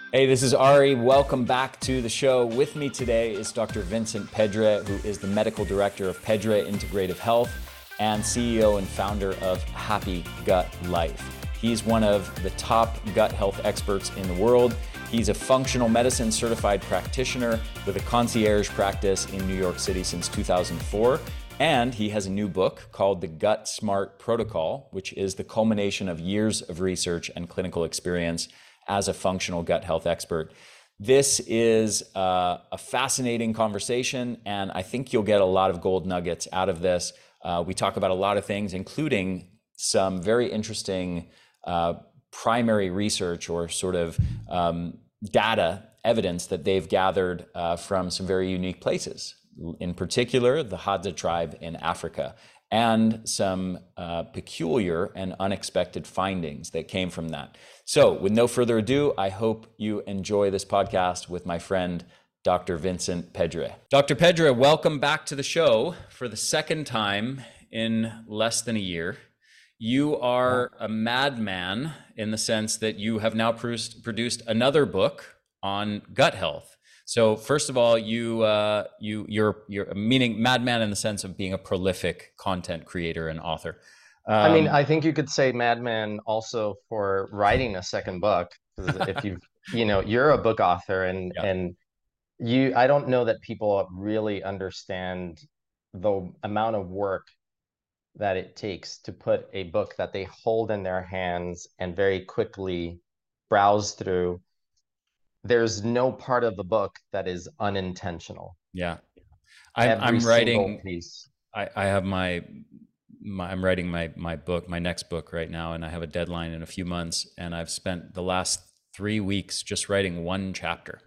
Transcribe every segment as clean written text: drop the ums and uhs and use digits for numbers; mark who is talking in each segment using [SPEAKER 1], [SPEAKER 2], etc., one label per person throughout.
[SPEAKER 1] Hey, this is Ari. Welcome back to the show. With me today is Dr. Vincent Pedre, who is the medical director of Pedre Integrative Health and CEO and founder of Happy Gut Life. He's one of the top gut health experts in the world. He's a functional medicine certified practitioner with a concierge practice in New York City since 2004. And he has a new book called The Gut Smart Protocol, which is the culmination of years of research and clinical experience as a functional gut health expert. This is a fascinating conversation, and I think you'll get a lot of gold nuggets out of this. We talk about a lot of things, including some very interesting primary research or sort of data evidence that they've gathered from some very unique places, in particular the Hadza tribe in Africa, and some peculiar and unexpected findings that came from that. So with no further ado, I hope you enjoy this podcast with my friend, Dr. Vincent Pedre. Dr. Pedre, welcome back to the show for the second time in less than a year. You are a madman in the sense that you have now produced another book on gut health. So first of all, you're meaning madman in the sense of being a prolific content creator and author.
[SPEAKER 2] I think you could say madman also for writing a second book. 'Cause if you're a book author
[SPEAKER 1] Yeah.
[SPEAKER 2] and I don't know that people really understand the amount of work that it takes to put a book that they hold in their hands and very quickly browse through. There's no part of the book that is unintentional.
[SPEAKER 1] Yeah. I'm
[SPEAKER 2] Every
[SPEAKER 1] I'm
[SPEAKER 2] single
[SPEAKER 1] writing.
[SPEAKER 2] piece.
[SPEAKER 1] I have I'm writing my book, my next book right now, and I have a deadline in a few months. And I've spent the last 3 weeks just writing one chapter,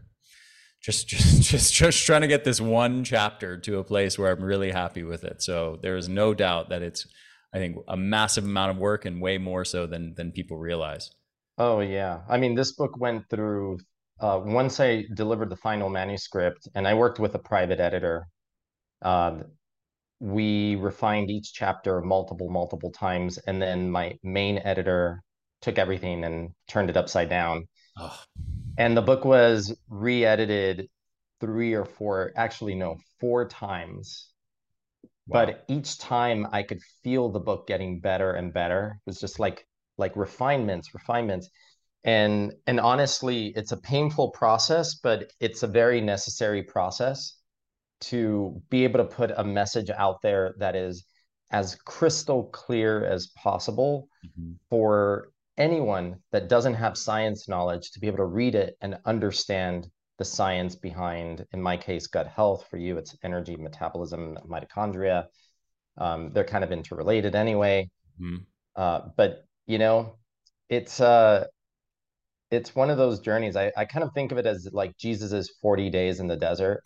[SPEAKER 1] just trying to get this one chapter to a place where I'm really happy with it. So there is no doubt that it's, I think, a massive amount of work and way more so than people realize.
[SPEAKER 2] Oh yeah. I mean, this book went through once I delivered the final manuscript and I worked with a private editor. Uh, we refined each chapter multiple times, and then my main editor took everything and turned it upside down.
[SPEAKER 1] Oh,
[SPEAKER 2] And the book was re-edited three or four, actually no, four times.
[SPEAKER 1] wow.
[SPEAKER 2] But each time I could feel the book getting better and better. It was just like refinements. And honestly, it's a painful process, but it's a very necessary process to be able to put a message out there that is as crystal clear as possible
[SPEAKER 1] Mhm.
[SPEAKER 2] for anyone that doesn't have science knowledge to be able to read it and understand the science behind, in my case, gut health. For you, it's energy, metabolism, mitochondria. They're kind of interrelated anyway.
[SPEAKER 1] Mhm.
[SPEAKER 2] But it's uh it's one of those journeys. I kind of think of it as like Jesus's 40 days in the desert.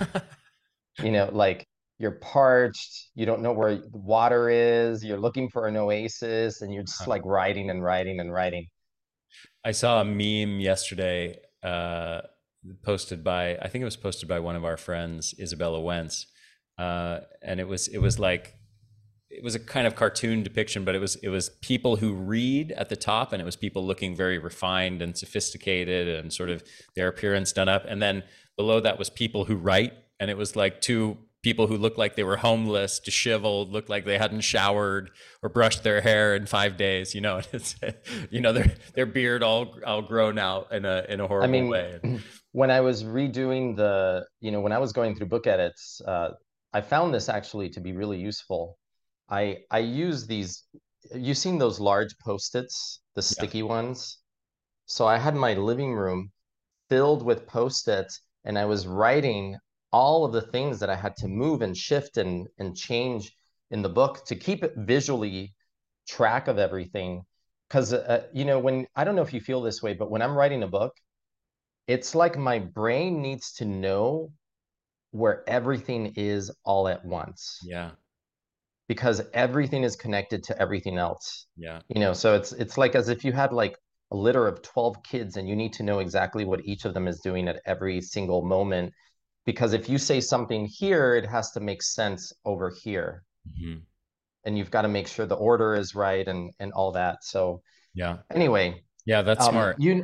[SPEAKER 2] Like you're parched, you don't know where the water is, you're looking for an oasis, and you're just like writing and writing and writing.
[SPEAKER 1] I saw a meme yesterday, posted by, I think it was posted by one of our friends, Isabella Wentz, and it was like, it was a kind of cartoon depiction, but it was people who read at the top, and it was people looking very refined and sophisticated and sort of their appearance done up, and then below that was people who write, and it was like two people who looked like they were homeless, disheveled, looked like they hadn't showered or brushed their hair in 5 days. And it's their beard all grown out in a
[SPEAKER 2] I
[SPEAKER 1] horrible
[SPEAKER 2] mean,
[SPEAKER 1] way.
[SPEAKER 2] when I was redoing when I was going through book edits, I found this actually to be really useful. I use these, you've seen those large Post-its, the
[SPEAKER 1] Yeah.
[SPEAKER 2] sticky ones. So I had my living room filled with Post-its, and I was writing all of the things that I had to move and shift and change in the book to keep it visually track of everything. Because when I don't know if you feel this way, but when I'm writing a book, it's like my brain needs to know where everything is all at once
[SPEAKER 1] Yeah.
[SPEAKER 2] because everything is connected to everything else.
[SPEAKER 1] Yeah.
[SPEAKER 2] So it's like as if you had like a litter of 12 kids and you need to know exactly what each of them is doing at every single moment. Because if you say something here, it has to make sense over here.
[SPEAKER 1] Mhm.
[SPEAKER 2] And you've got to make sure the order is right and all that. So
[SPEAKER 1] Yeah.
[SPEAKER 2] anyway,
[SPEAKER 1] Yeah. That's
[SPEAKER 2] um,
[SPEAKER 1] smart.
[SPEAKER 2] you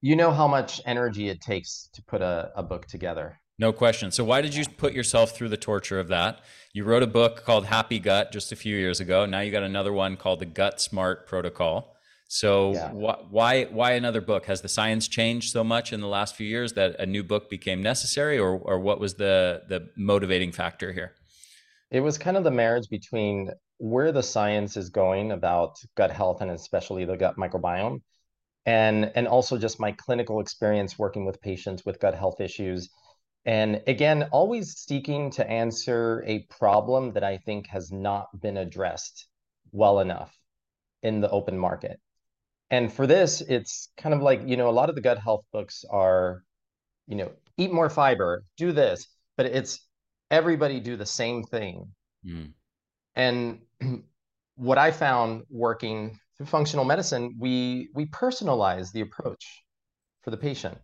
[SPEAKER 2] you know how much energy it takes to put a book together.
[SPEAKER 1] No question. So why did you put yourself through the torture of that? You wrote a book called Happy Gut just a few years ago. Now you got another one called the Gut Smart Protocol. So
[SPEAKER 2] Yeah.
[SPEAKER 1] why another book? Has the science changed so much in the last few years that a new book became necessary, or what was the motivating factor here?
[SPEAKER 2] It was kind of the marriage between where the science is going about gut health and especially the gut microbiome, and also just my clinical experience working with patients with gut health issues. And again, always seeking to answer a problem that I think has not been addressed well enough in the open market. And for this, it's kind of like, a lot of the gut health books are, eat more fiber, do this, but it's everybody do the same thing.
[SPEAKER 1] Mm.
[SPEAKER 2] And what I found working through functional medicine, we personalize the approach for the patient.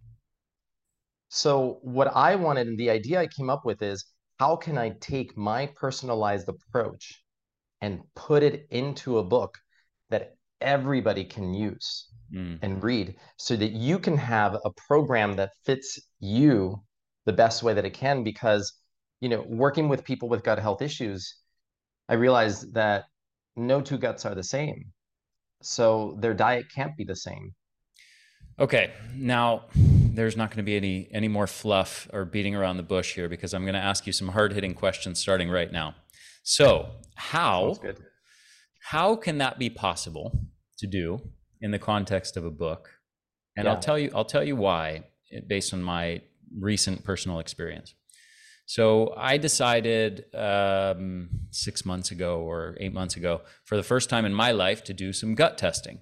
[SPEAKER 2] So what I wanted and the idea I came up with is how can I take my personalized approach and put it into a book that everybody can use
[SPEAKER 1] Mm.
[SPEAKER 2] and read so that you can have a program that fits you the best way that it can? Because, working with people with gut health issues, I realized that no two guts are the same. So their diet can't be the same.
[SPEAKER 1] Okay, now there's not going to be any more fluff or beating around the bush here because I'm going to ask you some hard-hitting questions starting right now. So,
[SPEAKER 2] Sounds good.
[SPEAKER 1] how can that be possible to do in the context of a book? And
[SPEAKER 2] Yeah.
[SPEAKER 1] I'll tell you why based on my recent personal experience. So I decided 6 months ago or 8 months ago, for the first time in my life, to do some gut testing.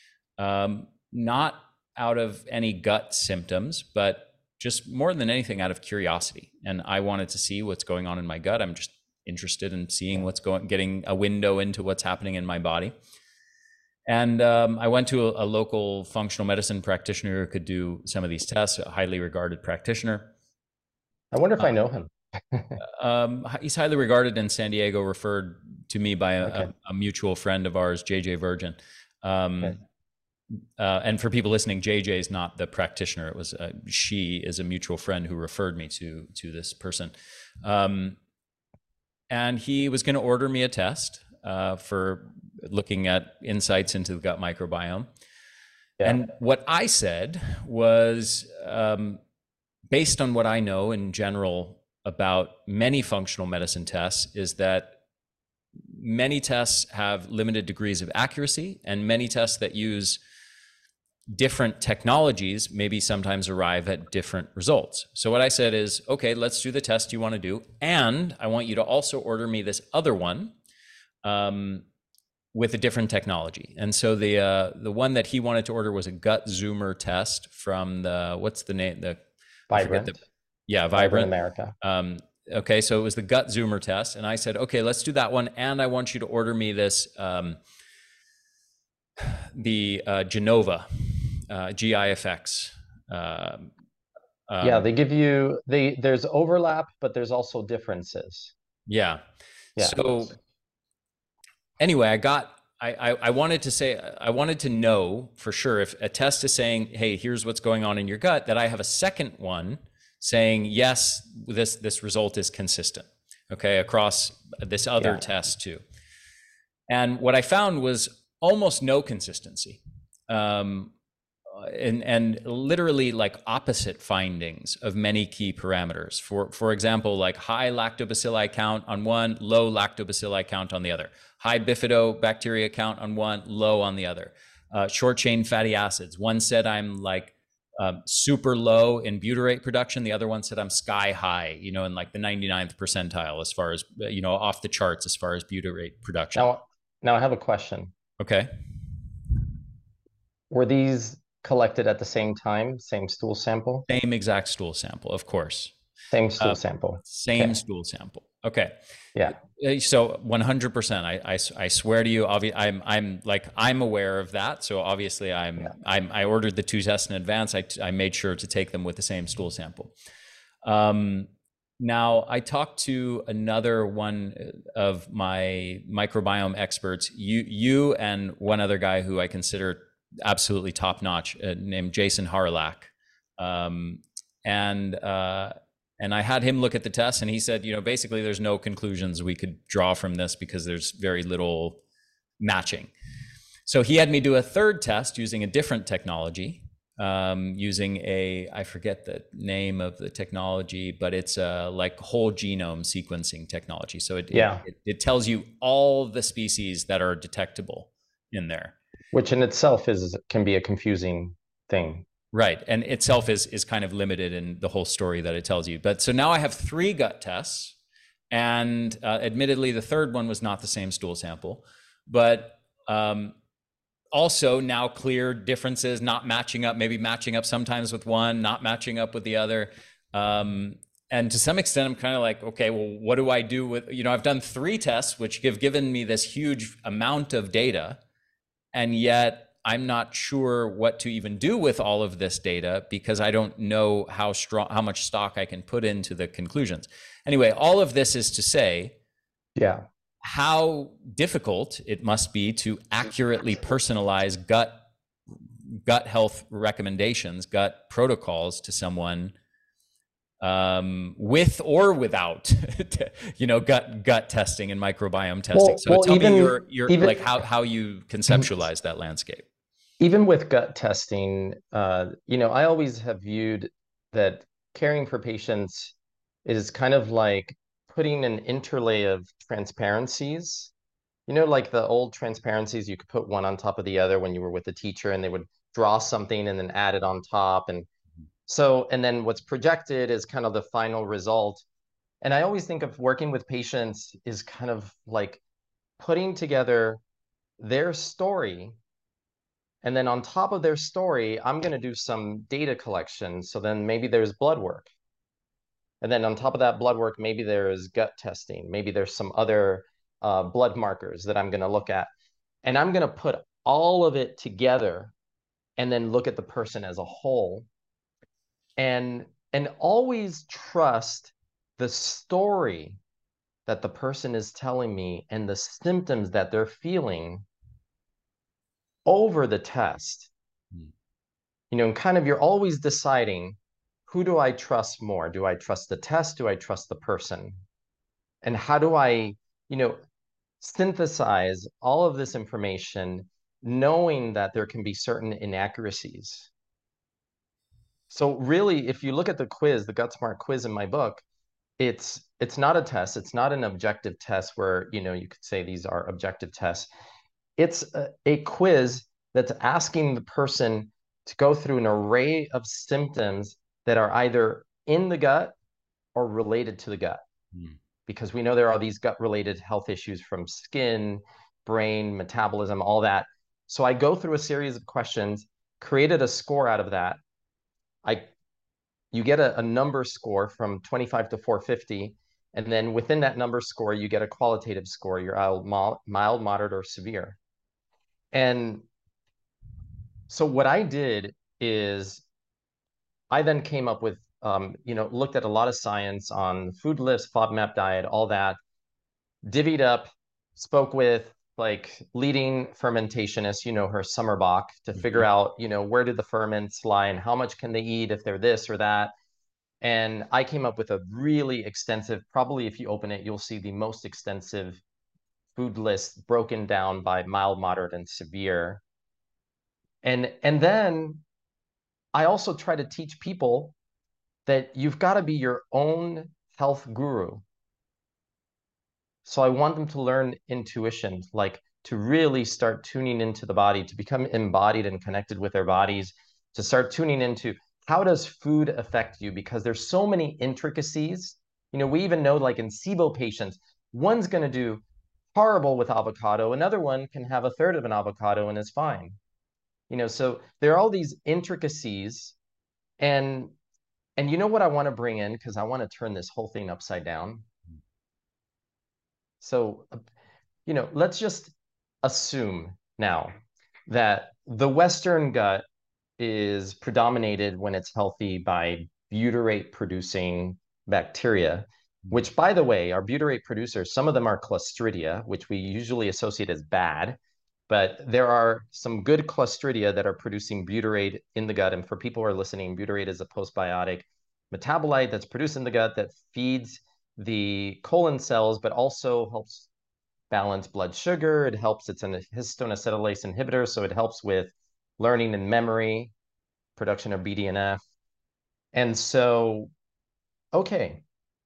[SPEAKER 1] Not out of any gut symptoms, but just more than anything out of curiosity. And I wanted to see what's going on in my gut. I'm just interested in seeing getting a window into what's happening in my body. And I went to a local functional medicine practitioner who could do some of these tests, a highly regarded practitioner.
[SPEAKER 2] I wonder if I know him.
[SPEAKER 1] He's highly regarded in San Diego, referred to me by
[SPEAKER 2] Okay.
[SPEAKER 1] a mutual friend of ours, JJ Virgin.
[SPEAKER 2] Okay.
[SPEAKER 1] And for people listening, JJ is not the practitioner. It was she is a mutual friend who referred me to this person. And he was going to order me a test for looking at insights into the gut microbiome.
[SPEAKER 2] Yeah.
[SPEAKER 1] And what I said was, based on what I know in general about many functional medicine tests, is that many tests have limited degrees of accuracy, and many tests that use different technologies maybe sometimes arrive at different results. So what I said is, okay, let's do the test you want to do, and I want you to also order me this other one with a different technology. And so the one that he wanted to order was a gut zoomer test from what's the name?
[SPEAKER 2] Vibrant.
[SPEAKER 1] Vibrant
[SPEAKER 2] America.
[SPEAKER 1] Okay, so it was the gut zoomer test, and I said, okay, let's do that one, and I want you to order me this the Genova GIFX.
[SPEAKER 2] Yeah, they give you there's overlap, but there's also differences.
[SPEAKER 1] Yeah.
[SPEAKER 2] Yeah.
[SPEAKER 1] So anyway, I wanted to know for sure if a test is saying, hey, here's what's going on in your gut, that I have a second one saying, yes, this result is consistent, okay, across this other test too. And what I found was almost no consistency. And literally like opposite findings of many key parameters. For example, like high lactobacilli count on one, low lactobacilli count on the other. High bifidobacteria count on one, low on the other. Short chain fatty acids. One said I'm like super low in butyrate production. The other one said I'm sky high, in like the 99th percentile as far as, off the charts as far as butyrate production.
[SPEAKER 2] Now I have a question.
[SPEAKER 1] Okay.
[SPEAKER 2] Were these collected at the same time, same stool sample?
[SPEAKER 1] Same exact stool sample, of course.
[SPEAKER 2] Same stool sample.
[SPEAKER 1] Same stool sample. Okay.
[SPEAKER 2] Yeah.
[SPEAKER 1] So 100%. I swear to you, I'm aware of that. So obviously I ordered the two tests in advance. I made sure to take them with the same stool sample. Now I talked to another one of my microbiome experts, you and one other guy who I consider absolutely top notch, named Jason Harlach. Um, and uh, and I had him look at the test, and he said, basically, there's no conclusions we could draw from this because there's very little matching. So he had me do a third test using a different technology, using I forget the name of the technology, but it's like whole genome sequencing technology. So
[SPEAKER 2] Yeah.
[SPEAKER 1] it tells you all the species that are detectable in there.
[SPEAKER 2] Which in itself can be a confusing thing.
[SPEAKER 1] Right. And itself is kind of limited in the whole story that it tells you. But so now I have 3 gut tests. And admittedly, the third one was not the same stool sample. But also now clear differences, not matching up, maybe matching up sometimes with one, not matching up with the other. And to some extent, I'm kind of like, okay, well, what do I do with, I've done 3 tests, which have given me this huge amount of data. And yet I'm not sure what to even do with all of this data because I don't know how much stock I can put into the conclusions. Anyway, all of this is to say,
[SPEAKER 2] yeah,
[SPEAKER 1] how difficult it must be to accurately personalize gut health recommendations, gut protocols to someone, with or without, gut testing and microbiome testing. So tell me your like how you conceptualize that landscape.
[SPEAKER 2] Even with gut testing, I always have viewed that caring for patients is kind of like putting an interlay of transparencies. Like the old transparencies, you could put one on top of the other when you were with the teacher and they would draw something and then add it on top. And then what's projected is kind of the final result. And I always think of working with patients is kind of like putting together their story. And then on top of their story, I'm going to do some data collection. So then maybe there's blood work. And then on top of that blood work, maybe there's gut testing. Maybe there's some other blood markers that I'm going to look at. And I'm going to put all of it together and then look at the person as a whole. And always trust the story that the person is telling me and the symptoms that they're feeling over the test. And kind of you're always deciding, who do I trust more? Do I trust the test? Do I trust the person? And how do I, synthesize all of this information, knowing that there can be certain inaccuracies? So really, if you look at the quiz, the GutSmart quiz in my book, it's not a test. It's not an objective test where, you could say these are objective tests. It's a quiz that's asking the person to go through an array of symptoms that are either in the gut or related to the gut. Because we know there are these gut-related health issues from skin, brain, metabolism, all that. So I go through a series of questions, created a score out of that. You get a number score from 25 to 450. And then within that number score, you get a qualitative score. You're mild, moderate, or severe. And so what I did is I then came up with, looked at a lot of science on food lists, FODMAP diet, all that, divvied up, spoke with like leading fermentationists, her Summerbach, to figure out, where do the ferments lie and how much can they eat if they're this or that. And I came up with a really extensive, probably if you open it, you'll see the most extensive food list broken down by mild, moderate, and severe. And then I also try to teach people that you've got to be your own health guru. So I want them to learn intuition, like to really start tuning into the body, to become embodied and connected with their bodies, to start tuning into how does food affect you? Because there's so many intricacies. We even know like in SIBO patients, one's going to do horrible with avocado. Another one can have a third of an avocado and is fine. So there are all these intricacies. And you know what I want to bring in, because I want to turn this whole thing upside down. So, let's just assume now that the Western gut is predominated when it's healthy by butyrate producing bacteria, which, by the way, our butyrate producers, some of them are Clostridia, which we usually associate as bad. But there are some good Clostridia that are producing butyrate in the gut. And for people who are listening, butyrate is a postbiotic metabolite that's produced in the gut that feeds the colon cells, but also helps balance blood sugar. It helps, it's an histone acetylase inhibitor, so it helps with learning and memory, production of BDNF. And so, okay.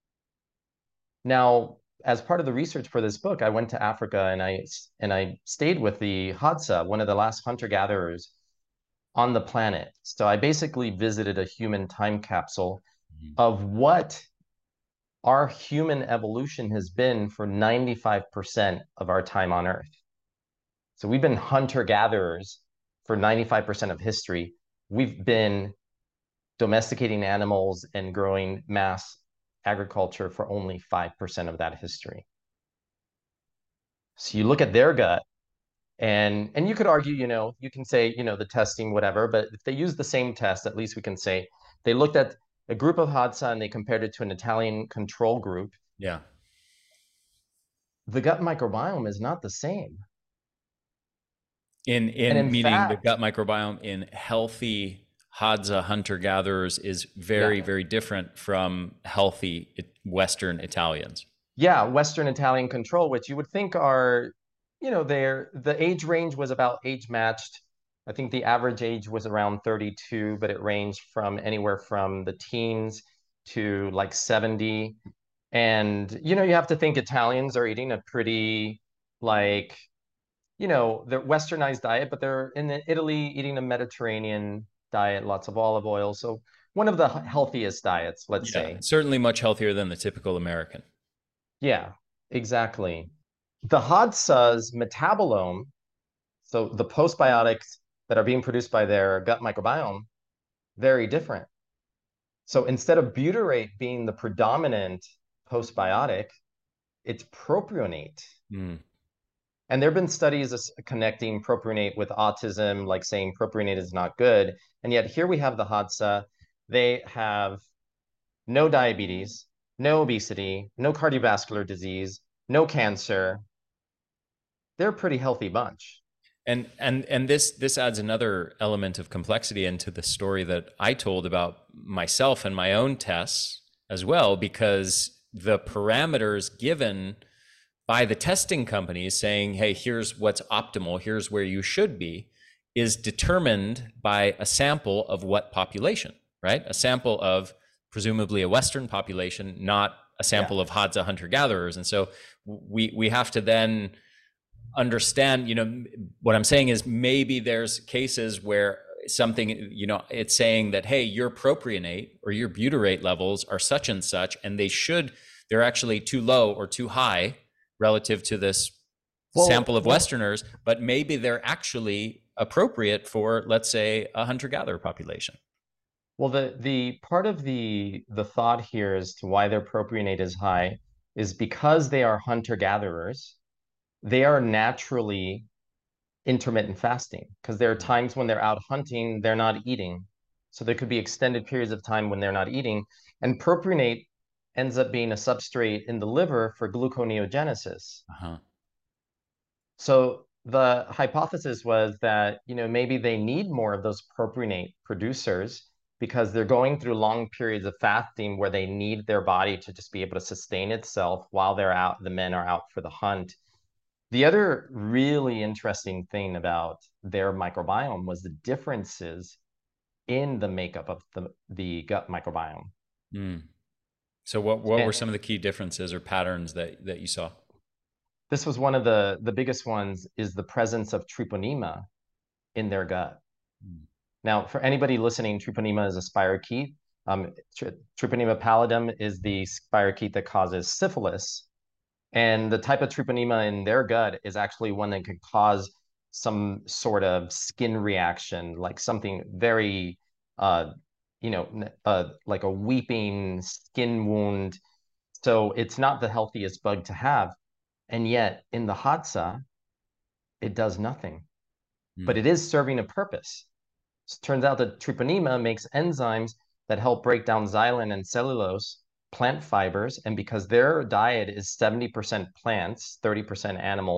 [SPEAKER 2] Now, as part of the research for this book, I went to Africa and I stayed with the Hadza, one of the last hunter-gatherers on the planet. So I basically visited a human time capsule of what our human evolution has been for 95% of our time on Earth. So we've been hunter-gatherers for 95% of history. We've been domesticating animals and growing mass agriculture for only 5% of that history. So you look at their gut, and you could argue, you can say, the testing, whatever, but if they use the same test, at least we can say they looked at a group of Hadza and they compared it to an Italian control group.
[SPEAKER 1] Yeah.
[SPEAKER 2] The gut microbiome is not the same.
[SPEAKER 1] In
[SPEAKER 2] And in
[SPEAKER 1] meaning the
[SPEAKER 2] fact,
[SPEAKER 1] gut microbiome in healthy Hadza hunter-gatherers is very,
[SPEAKER 2] yeah,
[SPEAKER 1] very different from healthy Western Italians.
[SPEAKER 2] yeah, Western Italian control, which you would think are, the age range was about age matched. I think the average age was around 32, but it ranged from anywhere from the teens to like 70. And, you have to think Italians are eating a pretty, like, they're westernized diet, but they're in Italy eating a Mediterranean diet, lots of olive oil. So one of the healthiest diets, let's
[SPEAKER 1] Yeah,
[SPEAKER 2] say.
[SPEAKER 1] certainly much healthier than the typical American.
[SPEAKER 2] Yeah, exactly. The Hadza's metabolome, so the postbiotics that are being produced by their gut microbiome, very different. So instead of butyrate being the predominant postbiotic, it's propionate.
[SPEAKER 1] Mm.
[SPEAKER 2] And there have been studies connecting propionate with autism, like saying propionate is not good. And yet here we have the Hadza. They have no diabetes, no obesity, no cardiovascular disease, no cancer. They're a pretty healthy bunch.
[SPEAKER 1] And this adds another element of complexity into the story that I told about myself and my own tests as well, because the parameters given by the testing companies saying, hey, here's what's optimal, here's where you should be, is determined by a sample of what population, right? A sample of presumably a Western population, not a sample
[SPEAKER 2] Yeah.
[SPEAKER 1] of Hadza hunter-gatherers. And so we have to then understand, what I'm saying is maybe there's cases where something, it's saying that, hey, your propionate or your butyrate levels are such and such, and they're actually too low or too high relative to this sample of Westerners, but maybe they're actually appropriate for, let's say, a hunter-gatherer population.
[SPEAKER 2] Well, the part of the thought here as to why their propionate is high is because they are hunter-gatherers, they are naturally intermittent fasting because there are times when they're out hunting, they're not eating. So there could be extended periods of time when they're not eating. And propionate ends up being a substrate in the liver for gluconeogenesis.
[SPEAKER 1] Uh-huh.
[SPEAKER 2] So the hypothesis was that, maybe they need more of those propionate producers because they're going through long periods of fasting where they need their body to just be able to sustain itself while they're out, the men are out for the hunt. The other really interesting thing about their microbiome was the differences in the makeup of the gut microbiome.
[SPEAKER 1] Mm. So what were
[SPEAKER 2] And
[SPEAKER 1] some of the key differences or patterns that you saw?
[SPEAKER 2] this was one of the biggest ones is the presence of treponema in their gut.
[SPEAKER 1] Mm.
[SPEAKER 2] Now, for anybody listening, treponema is a spirochete. Treponema pallidum is the spirochete that causes syphilis. And the type of treponema in their gut is actually one that could cause some sort of skin reaction, like something very, like a weeping skin wound. So it's not the healthiest bug to have. And yet in the Hadza, it does nothing, but
[SPEAKER 1] Mm.
[SPEAKER 2] it is serving a purpose. It turns out that treponema makes enzymes that help break down xylem and cellulose, plant fibers, and because their diet is 70% plants, 30% animals,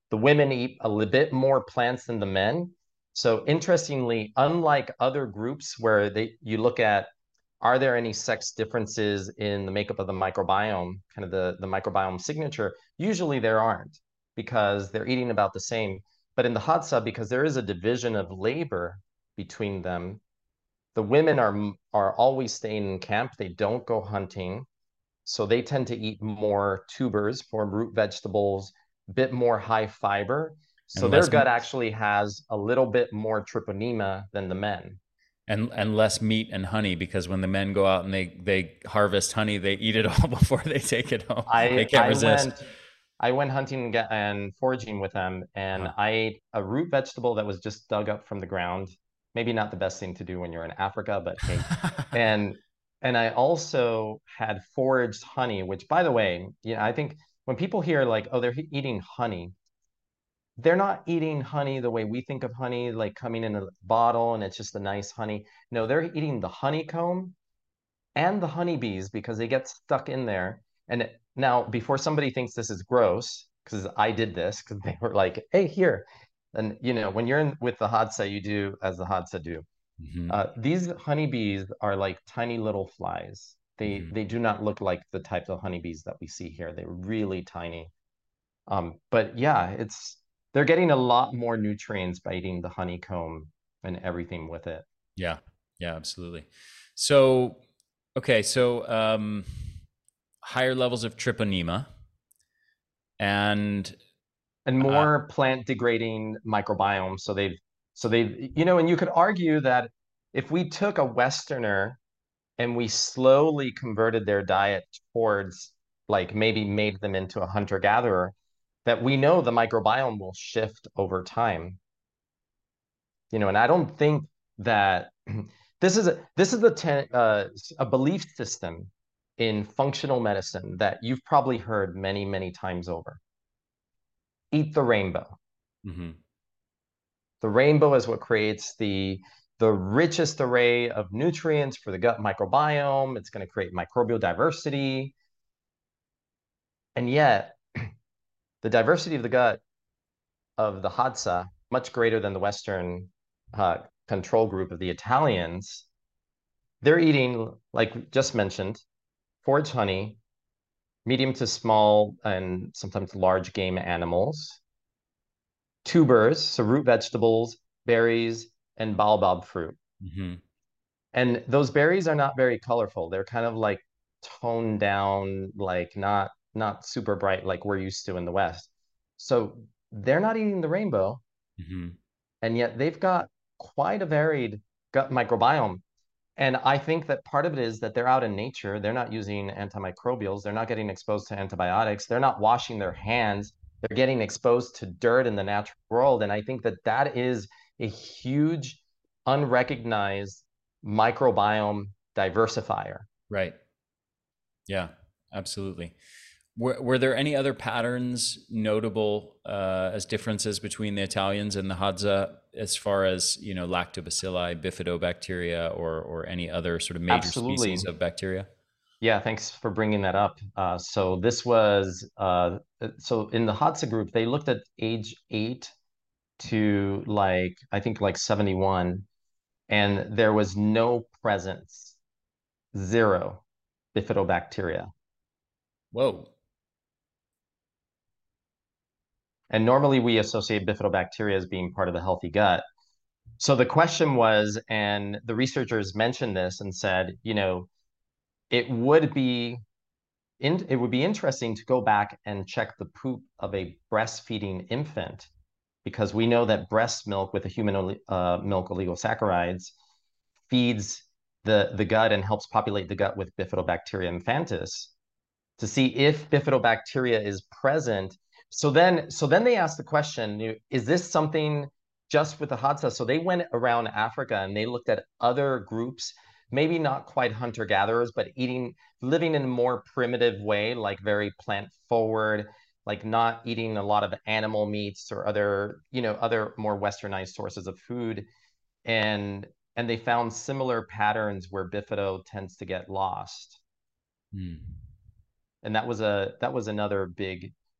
[SPEAKER 2] The women eat a little bit more plants than the men. So interestingly, unlike other groups where you look at, are there any sex differences in the makeup of the microbiome, kind of the microbiome signature? Usually there aren't, because they're eating about the same. But in the Hadza, because there is a division of labor between them, the women are always staying in camp. They don't go hunting. So they tend to eat more tubers, more root vegetables, a bit more high fiber. So
[SPEAKER 1] And
[SPEAKER 2] their
[SPEAKER 1] less
[SPEAKER 2] gut actually has a little bit more treponema than the men.
[SPEAKER 1] and less meat and honey, because when the men go out and they harvest honey, they eat it all before they take it home. They
[SPEAKER 2] I
[SPEAKER 1] can't
[SPEAKER 2] I
[SPEAKER 1] resist.
[SPEAKER 2] went I went hunting and foraging with them, and
[SPEAKER 1] Uh-huh.
[SPEAKER 2] I ate a root vegetable that was just dug up from the ground. Maybe not the best thing to do when you're in Africa, but hey. And and I also had foraged honey, which, by the way, I think when people hear like, oh, they're eating honey, they're not eating honey the way we think of honey, like coming in a bottle and it's just a nice honey. No, they're eating the honeycomb and the honeybees because they get stuck in there. And now, before somebody thinks this is gross, because I did this, because they were like, hey, here. And when you're in with the Hadza, you do as the Hadza do.
[SPEAKER 1] Hmm.
[SPEAKER 2] These honeybees are like tiny little flies. They
[SPEAKER 1] Hmm.
[SPEAKER 2] they do not look like the type of honeybees that we see here. They're really tiny. But yeah, they're getting a lot more nutrients by eating the honeycomb and everything with it.
[SPEAKER 1] Yeah, yeah, absolutely. So, okay, so higher levels of treponema and
[SPEAKER 2] And
[SPEAKER 1] uh,
[SPEAKER 2] more plant degrading microbiome. So they've, and you could argue that if we took a Westerner and we slowly converted their diet towards, like, maybe made them into a hunter-gatherer, that we know the microbiome will shift over time. And I don't think that this is a belief system in functional medicine that you've probably heard many, many times over. Eat the rainbow.
[SPEAKER 1] mhm,
[SPEAKER 2] The rainbow is what creates the richest array of nutrients for the gut microbiome. It's going to create microbial diversity. And yet, the diversity of the gut of the Hadza, much greater than the Western uh, control group of the Italians. They're eating, like just mentioned, forage honey, medium to small and sometimes large game animals, tubers, so root vegetables, berries, and baobab fruit.
[SPEAKER 1] mhm.
[SPEAKER 2] And those berries are not very colorful. They're kind of like toned down, like not super bright like we're used to in the West. So they're not eating the rainbow,
[SPEAKER 1] Mhm.
[SPEAKER 2] and yet they've got quite a varied gut microbiome. And I think that part of it is that they're out in nature. They're not using antimicrobials. They're not getting exposed to antibiotics. They're not washing their hands. They're getting exposed to dirt in the natural world. And I think that that is a huge, unrecognized microbiome diversifier.
[SPEAKER 1] Right. Yeah, absolutely. Were there any other patterns notable as differences between the Italians and the Hadza as far as, lactobacilli, bifidobacteria, or any other sort of major species
[SPEAKER 2] Absolutely.
[SPEAKER 1] of bacteria?
[SPEAKER 2] Yeah, thanks for bringing that up. So in the Hadza group, they looked at age 8 to, like, I think like 71, and there was no presence, zero bifidobacteria.
[SPEAKER 1] Whoa.
[SPEAKER 2] And normally we associate bifidobacteria as being part of the healthy gut. So the question was, and the researchers mentioned this and said, it would be it would be interesting to go back and check the poop of a breastfeeding infant, because we know that breast milk with the human milk oligosaccharides feeds the gut and helps populate the gut with Bifidobacteria infantis, to see if Bifidobacteria is present. So then they asked the question, is this something just with the Hadza? So they went around Africa and they looked at other groups, maybe not quite hunter-gatherers, but living in a more primitive way, like very plant forward, like not eating a lot of animal meats or other more westernized sources of food. And they found similar patterns where bifido tends to get lost.
[SPEAKER 1] Hmm.
[SPEAKER 2] And that was another big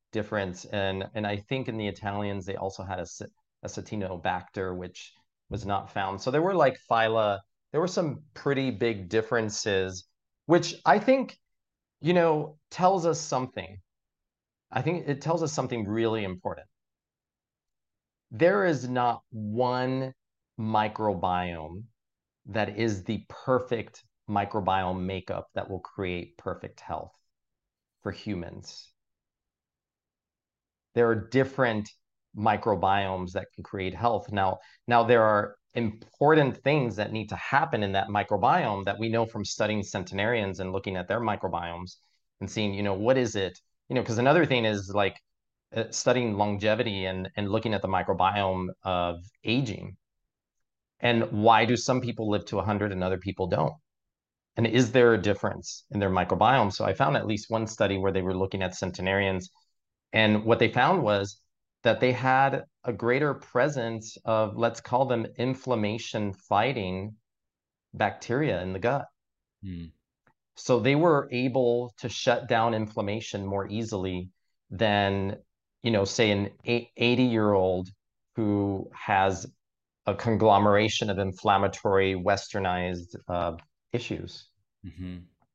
[SPEAKER 2] difference. And I think in the Italians, they also had a Acinetobacter, which was not found. So there were like phyla, there were some pretty big differences, which I think, tells us something. I think it tells us something really important. There is not one microbiome that is the perfect microbiome makeup that will create perfect health for humans. There are different microbiomes that can create health. Now there are important things that need to happen in that microbiome that we know from studying centenarians and looking at their microbiomes and seeing, what is it? Because another thing is like studying longevity and looking at the microbiome of aging. And why do some people live to 100 and other people don't? And is there a difference in their microbiome? So I found at least one study where they were looking at centenarians, and what they found was that they had a greater presence of, let's call them inflammation fighting bacteria in the gut.
[SPEAKER 1] Mm.
[SPEAKER 2] So they were able to shut down inflammation more easily than, say an 80-year-old who has a conglomeration of inflammatory westernized issues.
[SPEAKER 1] Mm-hmm.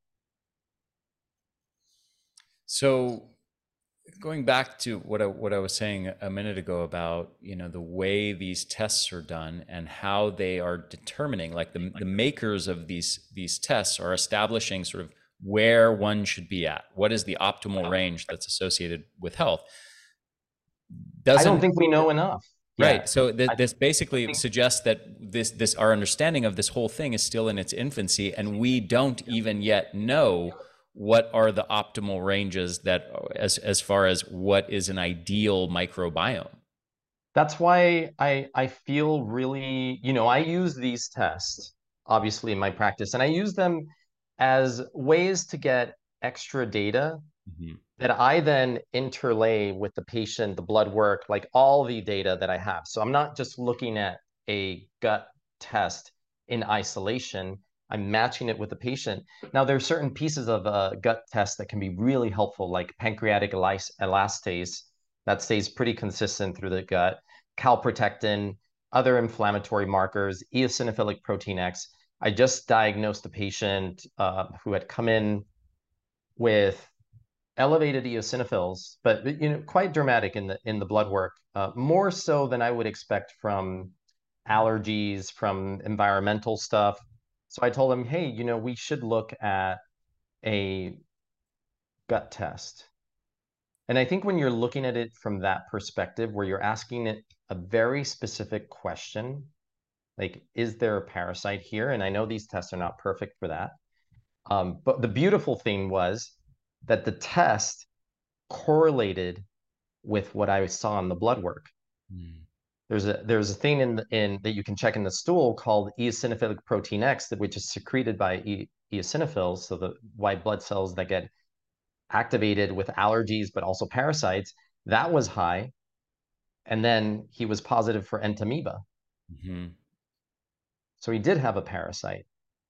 [SPEAKER 1] So going back to what I was saying a minute ago about, the way these tests are done and how they are determining, like the makers of these tests are establishing sort of where one should be at. What is the optimal range that's associated with health?
[SPEAKER 2] I don't think we know enough.
[SPEAKER 1] Right.
[SPEAKER 2] Yet.
[SPEAKER 1] So this basically suggests that this our understanding of this whole thing is still in its infancy, and we don't even yet know what are the optimal ranges that as far as what is an ideal microbiome.
[SPEAKER 2] That's why I feel really, I use these tests obviously in my practice, and I use them as ways to get extra data
[SPEAKER 1] Mm-hmm.
[SPEAKER 2] that I then interlay with the patient, the blood work, like all the data that I have. So I'm not just looking at a gut test in isolation. I'm matching it with the patient. Now, there are certain pieces of a gut test that can be really helpful, like pancreatic elastase that stays pretty consistent through the gut, calprotectin, other inflammatory markers, eosinophilic protein X. I just diagnosed a patient who had come in with elevated eosinophils, but quite dramatic in the blood work, more so than I would expect from allergies, from environmental stuff. So I told him, hey, we should look at a gut test. And I think when you're looking at it from that perspective, where you're asking it a very specific question, like, is there a parasite here? And I know these tests are not perfect for that. But the beautiful thing was that the test correlated with what I saw in the blood work.
[SPEAKER 1] Mm.
[SPEAKER 2] There's a thing in that you can check in the stool called eosinophilic protein X, which is secreted by eosinophils, so the white blood cells that get activated with allergies, but also parasites. That was high, and then he was positive for entamoeba.
[SPEAKER 1] Mm-hmm.
[SPEAKER 2] So he did have a parasite.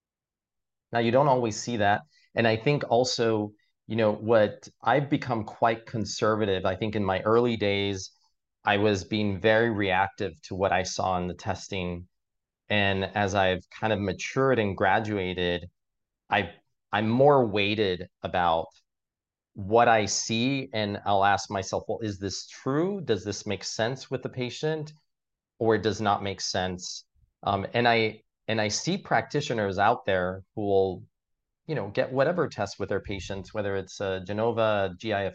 [SPEAKER 2] Now you don't always see that, and I think also, what I've become quite conservative. I think in my early days, I was being very reactive to what I saw in the testing. And as I've kind of matured and graduated, I I'm more weighted about what I see, and I'll ask myself, well, is this true? Does this make sense with the patient, or it does not make sense? And I see practitioners out there who will, get whatever test with their patients, whether it's Genova,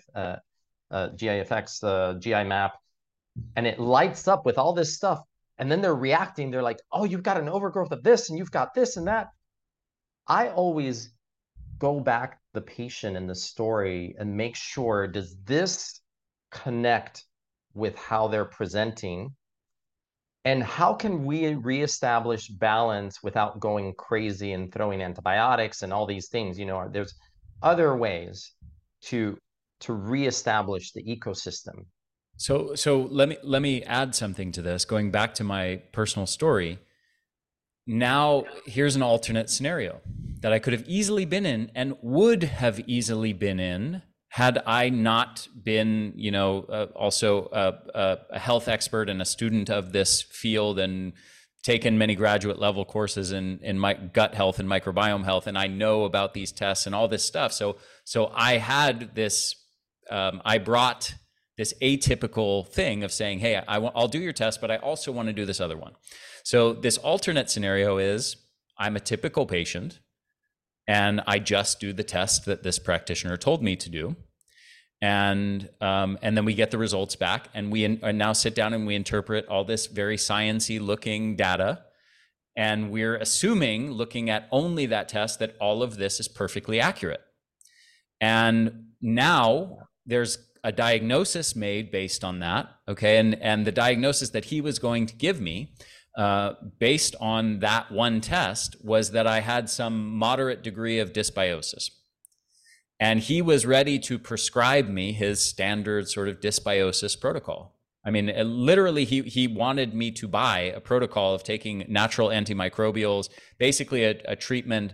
[SPEAKER 2] GIFX, GI map, and it lights up with all this stuff. And then they're reacting. They're like, oh, you've got an overgrowth of this, and you've got this and that. I always go back to the patient and the story and make sure, does this connect with how they're presenting? And how can we reestablish balance without going crazy and throwing antibiotics and all these things? There's other ways to reestablish the ecosystem.
[SPEAKER 1] So let me add something to this. Going back to my personal story, now here's an alternate scenario that I could have easily been in and would have easily been in had I not been, also a health expert and a student of this field and taken many graduate level courses in my gut health and microbiome health, and I know about these tests and all this stuff. So I had this, I brought this atypical thing of saying, hey, I'll do your test, but I also want to do this other one. So this alternate scenario is I'm a typical patient and I just do the test that this practitioner told me to do. And then we get the results back, and we now sit down and we interpret all this very sciencey looking data. And we're assuming, looking at only that test, that all of this is perfectly accurate. And now there's a diagnosis made based on that, okay? And the diagnosis that he was going to give me based on that one test was that I had some moderate degree of dysbiosis. And he was ready to prescribe me his standard sort of dysbiosis protocol. I mean, literally, he wanted me to buy a protocol of taking natural antimicrobials, basically a treatment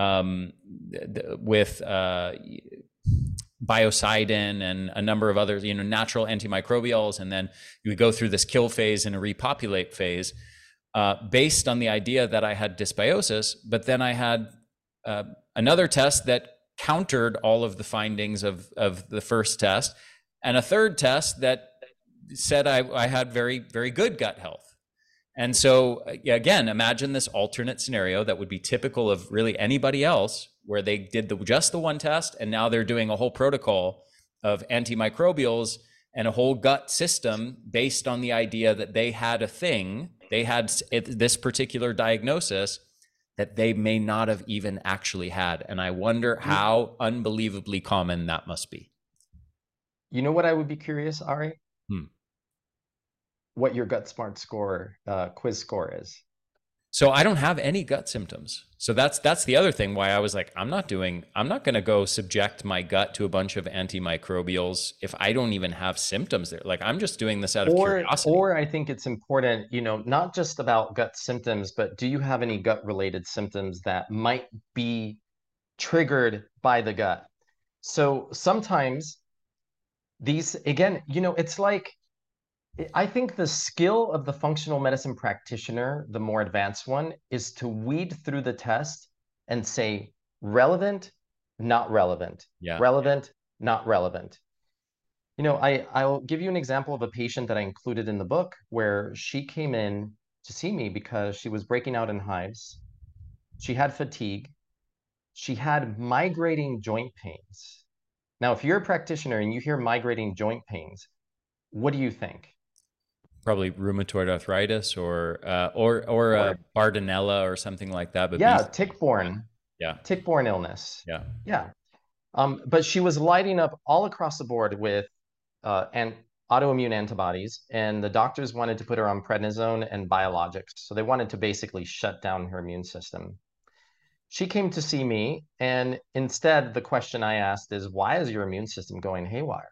[SPEAKER 1] with biocidin and a number of other, natural antimicrobials, and then you would go through this kill phase and a repopulate phase, based on the idea that I had dysbiosis. But then I had another test that countered all of the findings of the first test, and a third test that said I had very, very good gut health. And so again, imagine this alternate scenario that would be typical of really anybody else, where they did just the one test, and now they're doing a whole protocol of antimicrobials and a whole gut system based on the idea that they had a thing, they had this particular diagnosis that they may not have even actually had. And I wonder how unbelievably common that must be.
[SPEAKER 2] You know what I would be curious, Ari? What your Gut Smart score, quiz score is.
[SPEAKER 1] So I don't have any gut symptoms. So that's the other thing why I was like, I'm not going to go subject my gut to a bunch of antimicrobials if I don't even have symptoms there. Like, I'm just doing this out of curiosity.
[SPEAKER 2] Or I think it's important, not just about gut symptoms, but do you have any gut related symptoms that might be triggered by the gut? So sometimes these, again, it's like, I think the skill of the functional medicine practitioner, the more advanced one, is to weed through the test and say relevant, not relevant, relevant, not relevant. I'll give you an example of a patient that I included in the book where she came in to see me because she was breaking out in hives. She had fatigue. She had migrating joint pains. Now, if you're a practitioner and you hear migrating joint pains, what do you think?
[SPEAKER 1] Probably rheumatoid arthritis or Bartonella or something like that. But
[SPEAKER 2] tick-borne.
[SPEAKER 1] Yeah.
[SPEAKER 2] Tick-borne illness.
[SPEAKER 1] Yeah.
[SPEAKER 2] Yeah. But she was lighting up all across the board with autoimmune antibodies, and the doctors wanted to put her on prednisone and biologics. So they wanted to basically shut down her immune system. She came to see me, and instead, the question I asked is, why is your immune system going haywire?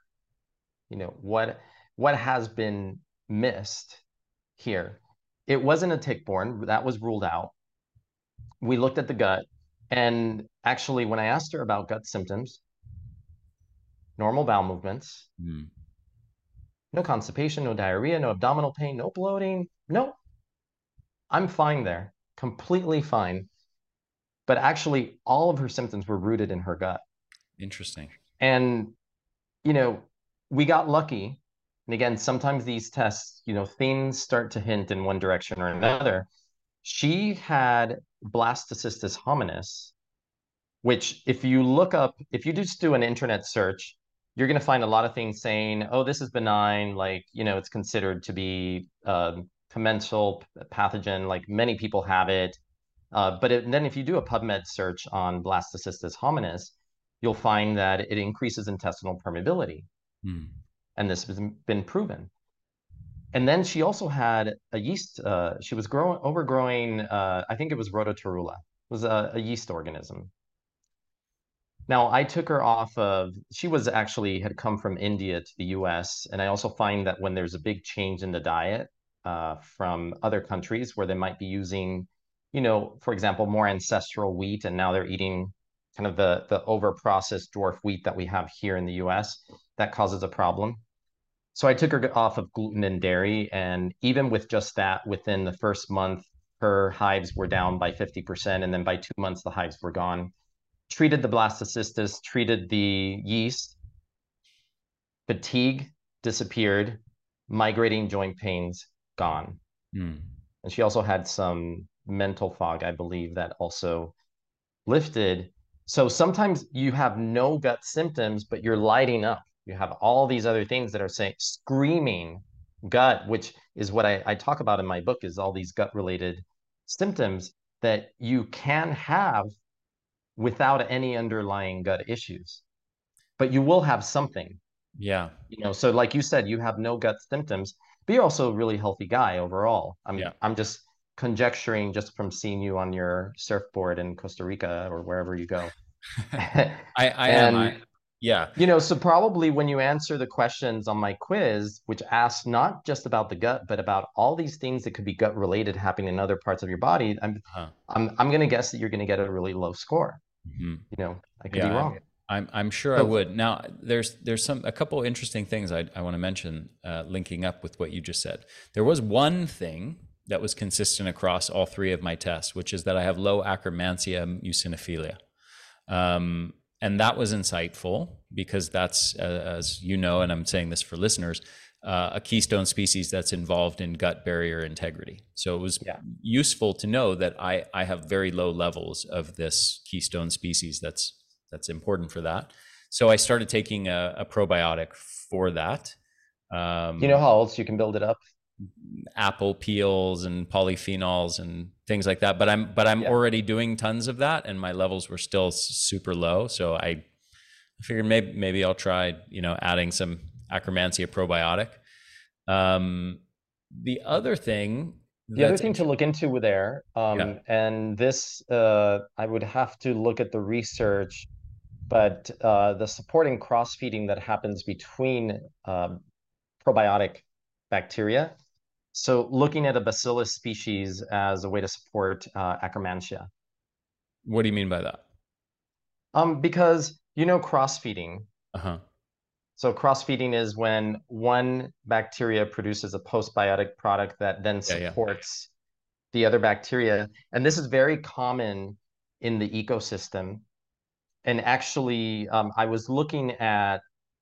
[SPEAKER 2] What has been missed here? It wasn't a tick-borne, that was ruled out. We looked at the gut, and actually, when I asked her about gut symptoms, normal bowel movements, no constipation, no diarrhea, no abdominal pain, no bloating, no, I'm fine there, completely fine. But actually, all of her symptoms were rooted in her gut.
[SPEAKER 1] Interesting.
[SPEAKER 2] And, we got lucky. And again, sometimes these tests, things start to hint in one direction or another. She had blastocystis hominis, which if you just do an internet search, you're going to find a lot of things saying, oh, this is benign, like, it's considered to be commensal pathogen, like many people have it. Then if you do a PubMed search on blastocystis hominis, you'll find that it increases intestinal permeability. And this has been proven. And then she also had a yeast, she was overgrowing, I think it was Rhodotorula. It was a yeast organism. Now, I took her off of, she had come from India to the US. And I also find that when there's a big change in the diet from other countries where they might be using, for example, more ancestral wheat, and now they're eating kind of the over processed dwarf wheat that we have here in the US that causes a problem. So I took her off of gluten and dairy, and even with just that, within the first month, her hives were down by 50%, and then by 2 months, the hives were gone. Treated the blastocystis, treated the yeast, fatigue disappeared, migrating joint pains gone.
[SPEAKER 1] Mm.
[SPEAKER 2] And she also had some mental fog, I believe, that also lifted. So sometimes you have no gut symptoms, but you're lighting up. You have all these other things that are saying, screaming gut, which is what I talk about in my book, is all these gut related symptoms that you can have without any underlying gut issues, but you will have something.
[SPEAKER 1] Yeah.
[SPEAKER 2] So like you said, you have no gut symptoms, but you're also a really healthy guy overall.
[SPEAKER 1] Yeah.
[SPEAKER 2] I'm just conjecturing just from seeing you on your surfboard in Costa Rica or wherever you go.
[SPEAKER 1] I am.
[SPEAKER 2] And
[SPEAKER 1] Yeah.
[SPEAKER 2] so probably when you answer the questions on my quiz, which asks not just about the gut, but about all these things that could be gut related happening in other parts of your body,
[SPEAKER 1] Uh-huh.
[SPEAKER 2] I'm going to guess that you're going to get a really low score.
[SPEAKER 1] Hmm.
[SPEAKER 2] I could
[SPEAKER 1] Yeah,
[SPEAKER 2] be wrong.
[SPEAKER 1] I'm sure I
[SPEAKER 2] So
[SPEAKER 1] would. Now, there's a couple interesting things I want to mention, linking up with what you just said. There was one thing that was consistent across all three of my tests, which is that I have low Akkermansia muciniphila. And that was insightful because that's, as you know, and I'm saying this for listeners, a keystone species that's involved in gut barrier integrity. So it was
[SPEAKER 2] yeah.
[SPEAKER 1] useful to know that I have very low levels of this keystone species that's important for that. So I started taking a probiotic for that.
[SPEAKER 2] Do you know how else you can build it up?
[SPEAKER 1] Apple peels and polyphenols and things like that. But I'm
[SPEAKER 2] Yeah.
[SPEAKER 1] already doing tons of that, and my levels were still super low. So I figured maybe I'll try adding some Akkermansia probiotic. The other thing
[SPEAKER 2] The other
[SPEAKER 1] that's
[SPEAKER 2] thing to look into there,
[SPEAKER 1] yeah.
[SPEAKER 2] and this I would have to look at the research, but the supporting cross feeding that happens between probiotic bacteria. So looking at a bacillus species as a way to support Akkermansia.
[SPEAKER 1] What do you mean by that?
[SPEAKER 2] Because cross feeding.
[SPEAKER 1] Uh-huh.
[SPEAKER 2] So cross feeding is when one bacteria produces a postbiotic product that then
[SPEAKER 1] Yeah.
[SPEAKER 2] supports the other bacteria. And this is very common in the ecosystem. And actually, I was looking at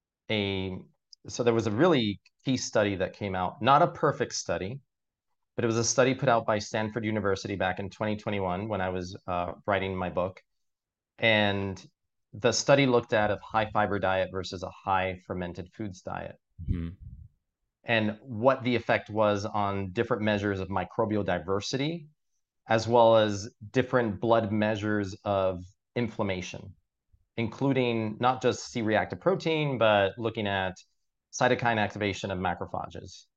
[SPEAKER 2] so there was a really key study that came out, not a perfect study, but it was a study put out by Stanford University back in 2021 when I was writing my book. And the study looked at a high fiber diet versus a high fermented foods diet.
[SPEAKER 1] Mm-hmm.
[SPEAKER 2] And what the effect was on different measures of microbial diversity, as well as different blood measures of inflammation, including not just C-reactive protein, but looking at cytokine activation of macrophages.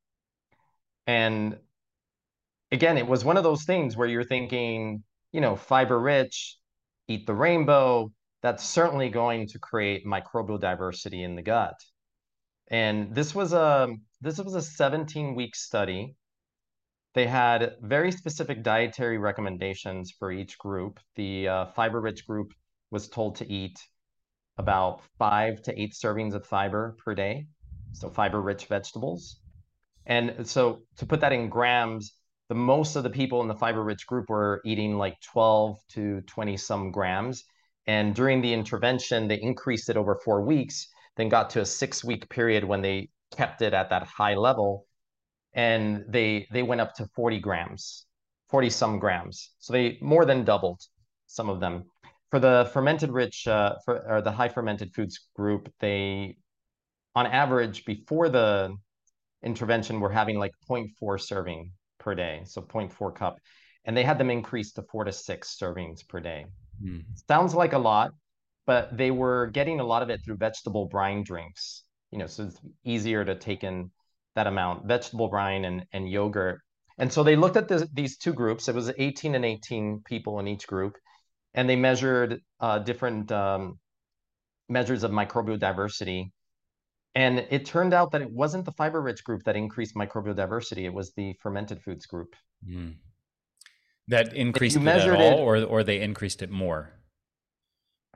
[SPEAKER 2] And again, it was one of those things where you're thinking, fiber rich, eat the rainbow. That's certainly going to create microbial diversity in the gut. And this was a 17-week study. They had very specific dietary recommendations for each group. The fiber-rich group was told to eat about 5 to 8 servings of fiber per day, so fiber-rich vegetables. And so to put that in grams, the most of the people in the fiber-rich group were eating like 12 to 20 some grams. And during the intervention, they increased it over 4 weeks, then got to a 6-week period when they kept it at that high level, and they went up to 40 grams, 40 some grams. So they more than doubled, some of them. For the fermented rich, or the high fermented foods group, they, on average, before the intervention, were having like 0.4 serving per day, so 0.4 cup. And they had them increase to 4 to 6 servings per day.
[SPEAKER 1] Mm.
[SPEAKER 2] Sounds like a lot, but they were getting a lot of it through vegetable brine drinks, so it's easier to take in that amount, vegetable brine and yogurt. And so they looked at these two groups. It was 18 and 18 people in each group, and they measured different measures of microbial diversity. And it turned out that it wasn't the fiber-rich group that increased microbial diversity. It was the fermented foods group.
[SPEAKER 1] That
[SPEAKER 2] If you
[SPEAKER 1] increased it at
[SPEAKER 2] measured
[SPEAKER 1] all,
[SPEAKER 2] it,
[SPEAKER 1] or they increased it more?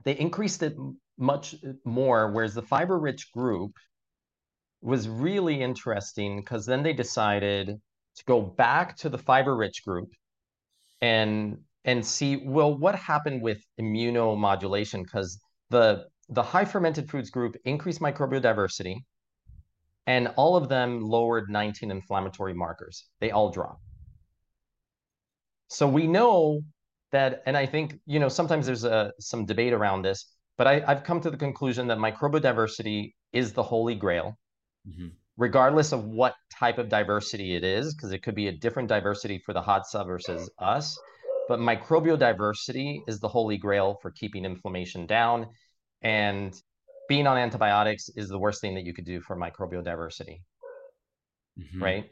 [SPEAKER 2] they increased it much more, whereas the fiber-rich group was really interesting because then they decided to go back to the fiber-rich group and see, well, what happened with immunomodulation? Because the high fermented foods group increased microbial diversity, and all of them lowered 19 inflammatory markers. They all dropped. So we know that, and I think, sometimes there's some debate around this, but I've come to the conclusion that microbial diversity is the holy grail, regardless of what type of diversity it is, because it could be a different diversity for the Hadza versus us. But microbial diversity is the holy grail for keeping inflammation down. And being on antibiotics is the worst thing that you could do for microbial diversity, right?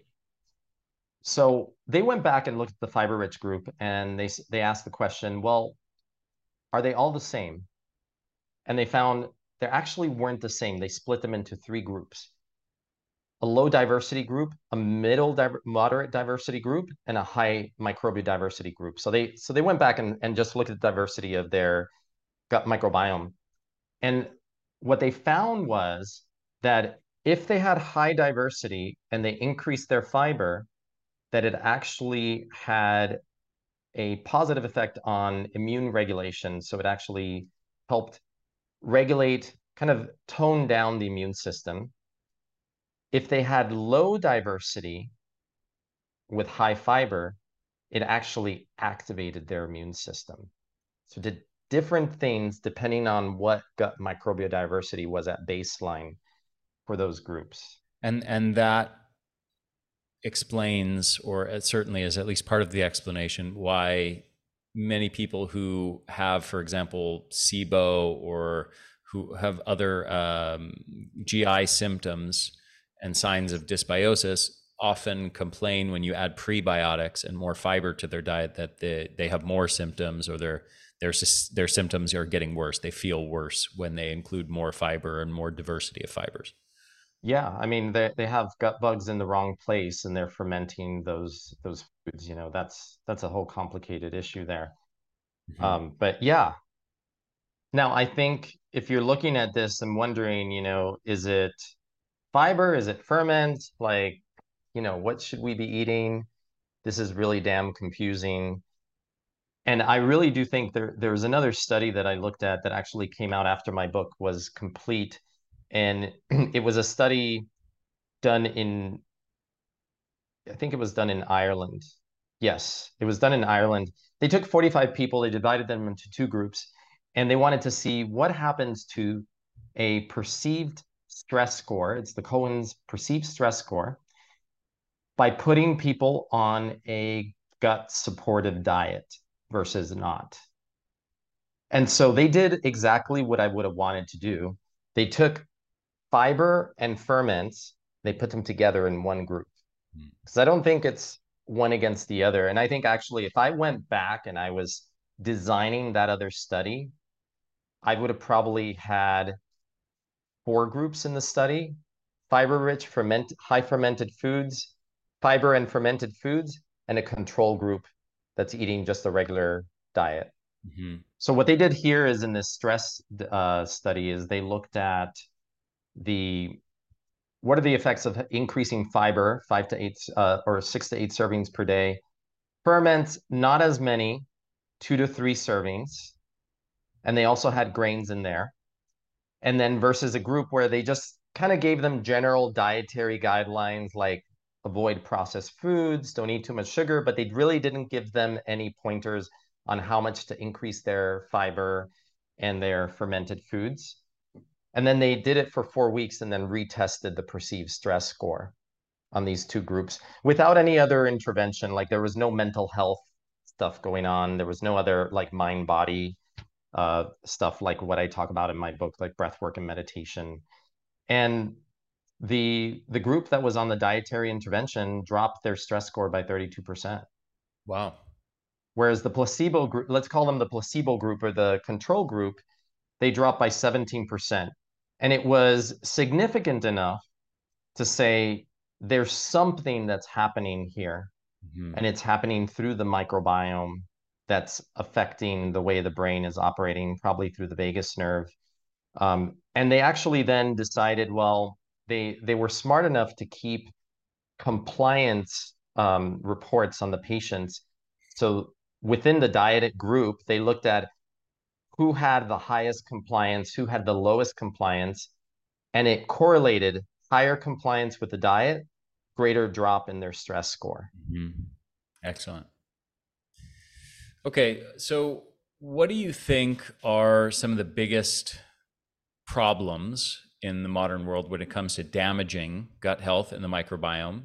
[SPEAKER 2] So they went back and looked at the fiber-rich group, and they asked the question, well, are they all the same? And they found they actually weren't the same. They split them into three groups: a low diversity group, a moderate diversity group, and a high microbial diversity group. So they went back and just looked at the diversity of their gut microbiome. And what they found was that if they had high diversity and they increased their fiber, that it actually had a positive effect on immune regulation. So it actually helped regulate, kind of tone down the immune system. If they had low diversity with high fiber, it actually activated their immune system. So it did different things depending on what gut microbial diversity was at baseline for those groups.
[SPEAKER 1] And that explains, or it certainly is at least part of the explanation, why many people who have, for example, SIBO or who have other GI symptoms and signs of dysbiosis often complain when you add prebiotics and more fiber to their diet that they have more symptoms, or their symptoms are getting worse. They feel worse when they include more fiber and more diversity of fibers.
[SPEAKER 2] Yeah, I mean they have gut bugs in the wrong place and they're fermenting those foods. That's a whole complicated issue there. But yeah, now I think if you're looking at this and wondering, is it fiber? Is it ferment? Like, what should we be eating? This is really damn confusing. And I really do think there's another study that I looked at that actually came out after my book was complete. And it was a study done in, I think it was done in Ireland. Yes, it was done in Ireland. They took 45 people, they divided them into two groups, and they wanted to see what happens to a perceived stress score. It's the Cohen's perceived stress score by putting people on a gut supportive diet versus not. And so they did exactly what I would have wanted to do. They took fiber and ferments, they put them together in one group. Because I don't think it's one against the other. And I think actually, if I went back and I was designing that other study, I would have probably had four groups in the study: fiber-rich, high fermented foods, fiber and fermented foods, and a control group that's eating just a regular diet. So what they did here is in this stress study is they looked at what are the effects of increasing fiber, 5 to 8 or 6 to 8 servings per day. Ferments, not as many, 2 to 3 servings. And they also had grains in there. And then versus a group where they just kind of gave them general dietary guidelines like avoid processed foods, don't eat too much sugar, but they really didn't give them any pointers on how much to increase their fiber and their fermented foods. And then they did it for 4 weeks and then retested the perceived stress score on these two groups without any other intervention. Like there was no mental health stuff going on. There was no other like mind body stuff like what I talk about in my book, like breath work and meditation. And the group that was on the dietary intervention dropped their stress score by 32%.
[SPEAKER 1] Wow.
[SPEAKER 2] Whereas the placebo group, let's call them the placebo group or the control group, they dropped by 17%. And it was significant enough to say there's something that's happening here. And it's happening through the microbiome that's affecting the way the brain is operating, probably through the vagus nerve. And they actually then decided, well, they were smart enough to keep compliance reports on the patients. So within the diet group, they looked at who had the highest compliance, who had the lowest compliance, and it correlated higher compliance with the diet, greater drop in their stress score.
[SPEAKER 1] Mm-hmm. Excellent. Okay, so what do you think are some of the biggest problems in the modern world when it comes to damaging gut health and the microbiome?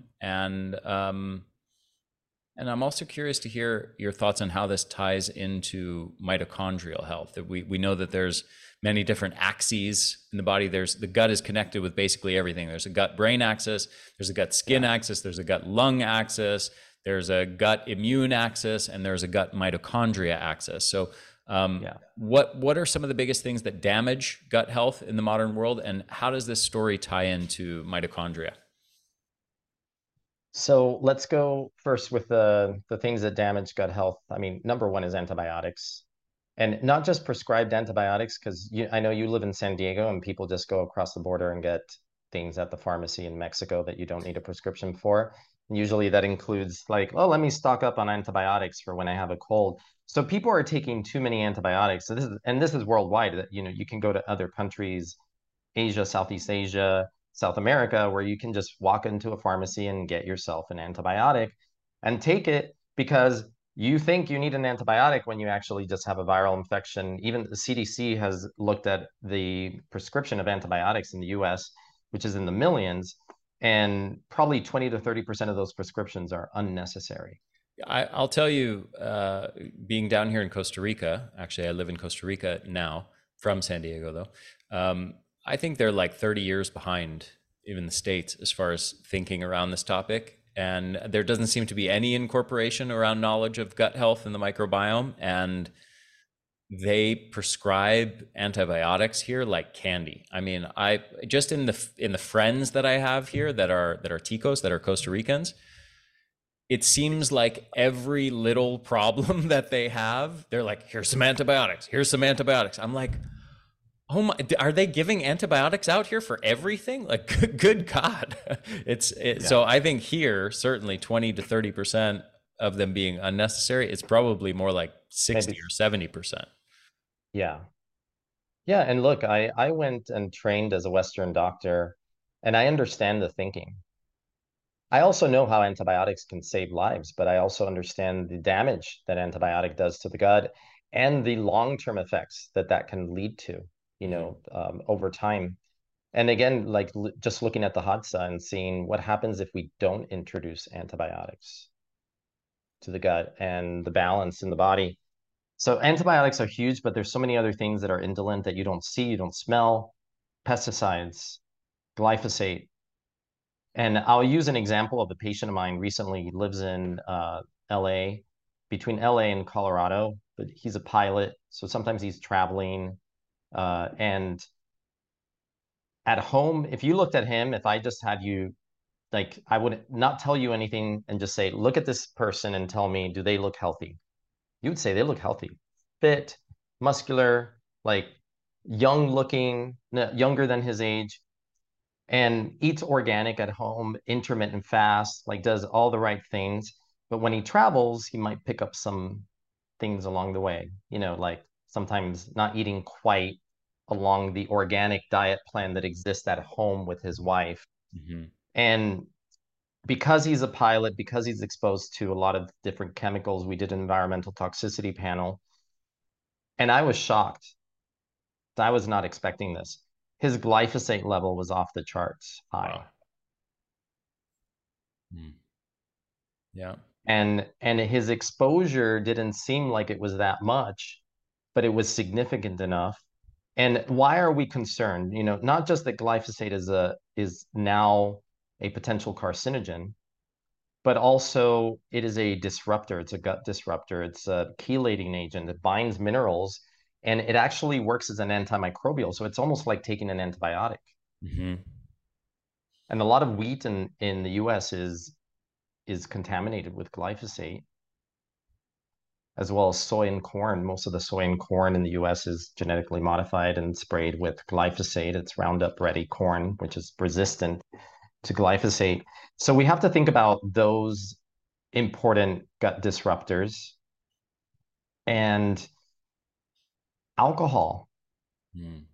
[SPEAKER 1] And I'm also curious to hear your thoughts on how this ties into mitochondrial health. That we know that there's many different axes in the body. There's the gut is connected with basically everything. There's a gut brain axis, there's a gut skin axis, there's a gut lung axis, there's a gut immune axis, and there's a gut mitochondria axis. So what are some of the biggest things that damage gut health in the modern world, and how does this story tie into mitochondria?
[SPEAKER 2] So let's go first with the things that damage gut health. I mean, number one is antibiotics, and not just prescribed antibiotics, because I know you live in San Diego and people just go across the border and get things at the pharmacy in Mexico that you don't need a prescription for. And usually that includes like, oh, let me stock up on antibiotics for when I have a cold. So people are taking too many antibiotics. So this is worldwide. That you can go to other countries, Asia, Southeast Asia, South America, where you can just walk into a pharmacy and get yourself an antibiotic and take it because you think you need an antibiotic when you actually just have a viral infection. Even the CDC has looked at the prescription of antibiotics in the US, which is in the millions, and probably 20 to 30% of those prescriptions are unnecessary.
[SPEAKER 1] I'll tell you, being down here in Costa Rica, actually, I live in Costa Rica now, from San Diego, though. I think they're like 30 years behind even the States as far as thinking around this topic. And there doesn't seem to be any incorporation around knowledge of gut health and the microbiome. And they prescribe antibiotics here like candy. I mean, I just in the friends that I have here that are Ticos, that are Costa Ricans, it seems like every little problem that they have, they're like, here's some antibiotics, here's some antibiotics. I'm like, oh my, are they giving antibiotics out here for everything? Like, good God. So I think here, certainly 20 to 30% of them being unnecessary. It's probably more like 60
[SPEAKER 2] Maybe.
[SPEAKER 1] or 70%.
[SPEAKER 2] Yeah. Yeah. And look, I went and trained as a Western doctor, and I understand the thinking. I also know how antibiotics can save lives, but I also understand the damage that antibiotic does to the gut and the long-term effects that that can lead to, over time. And again, like just looking at the Hadza and seeing what happens if we don't introduce antibiotics to the gut and the balance in the body. So antibiotics are huge, but there's so many other things that are indolent that you don't see, you don't smell, pesticides, glyphosate. And I'll use an example of a patient of mine recently. He lives in LA, between LA and Colorado, but he's a pilot. So sometimes he's traveling. And at home, if you looked at him, if I just had you, like, I would not tell you anything and just say, look at this person and tell me, do they look healthy? You would say they look healthy, fit, muscular, like young looking, younger than his age, and eats organic at home, intermittent fast, like does all the right things. But when he travels, he might pick up some things along the way, like sometimes not eating quite along the organic diet plan that exists at home with his wife.
[SPEAKER 1] Mm-hmm.
[SPEAKER 2] And because he's a pilot, because he's exposed to a lot of different chemicals, we did an environmental toxicity panel. And I was shocked. I was not expecting this. His glyphosate level was off the charts high.
[SPEAKER 1] Wow. Mm. Yeah.
[SPEAKER 2] And his exposure didn't seem like it was that much, but it was significant enough. And why are we concerned? Not just that glyphosate is now a potential carcinogen, but also it is a disruptor. It's a gut disruptor. It's a chelating agent. It binds minerals and it actually works as an antimicrobial. So it's almost like taking an antibiotic.
[SPEAKER 1] Mm-hmm.
[SPEAKER 2] And a lot of wheat in the US is contaminated with glyphosate. as well as soy and corn. Most of the soy and corn in the US is genetically modified and sprayed with glyphosate. It's Roundup Ready corn, which is resistant to glyphosate. So we have to think about those important gut disruptors. And alcohol.
[SPEAKER 1] Mm.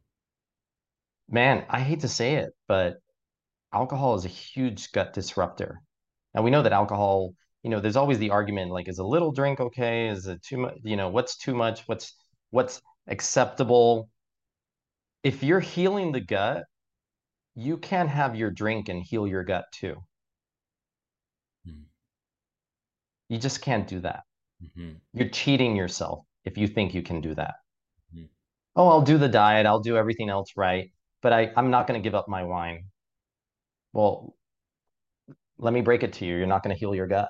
[SPEAKER 2] Man, I hate to say it, but alcohol is a huge gut disruptor. Now we know that alcohol, there's always the argument like, is a little drink okay? Is it too much? What's too much? What's acceptable? If you're healing the gut, you can have your drink and heal your gut too.
[SPEAKER 1] Mm.
[SPEAKER 2] You just can't do that.
[SPEAKER 1] Mm-hmm.
[SPEAKER 2] You're cheating yourself if you think you can do that.
[SPEAKER 1] Mm.
[SPEAKER 2] Oh, I'll do the diet, I'll do everything else right, but I'm not going to give up my wine. Well, let me break it to you. You're not going to heal your gut.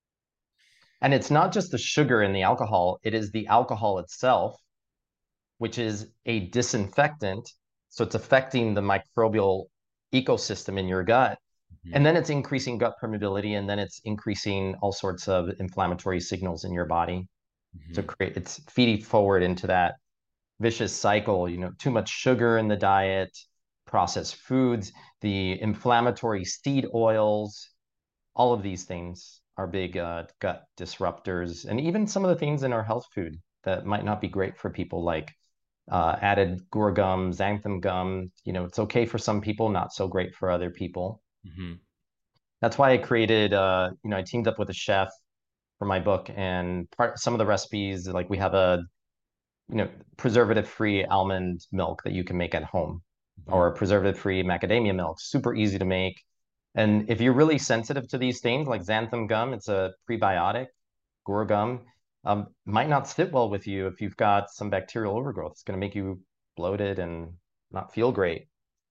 [SPEAKER 2] And it's not just the sugar in the alcohol, it is the alcohol itself, which is a disinfectant. So it's affecting the microbial ecosystem in your gut.
[SPEAKER 1] Mm-hmm.
[SPEAKER 2] And then it's increasing gut permeability, and then it's increasing all sorts of inflammatory signals in your body. So
[SPEAKER 1] Mm-hmm.
[SPEAKER 2] it's feeding forward into that vicious cycle, too much sugar in the diet, processed foods, the inflammatory seed oils, all of these things are big gut disruptors. And even some of the things in our health food that might not be great for people, like added guar gum, xanthan gum. It's okay for some people, not so great for other people.
[SPEAKER 1] Mm-hmm.
[SPEAKER 2] That's why I created, I teamed up with a chef for my book, and some of the recipes, like we have a preservative-free almond milk that you can make at home,
[SPEAKER 1] Mm-hmm.
[SPEAKER 2] or preservative-free macadamia milk. Super easy to make. And if you're really sensitive to these things, like xanthan gum, it's a prebiotic, guar gum, might not sit well with you if you've got some bacterial overgrowth. It's going to make you bloated and not feel great.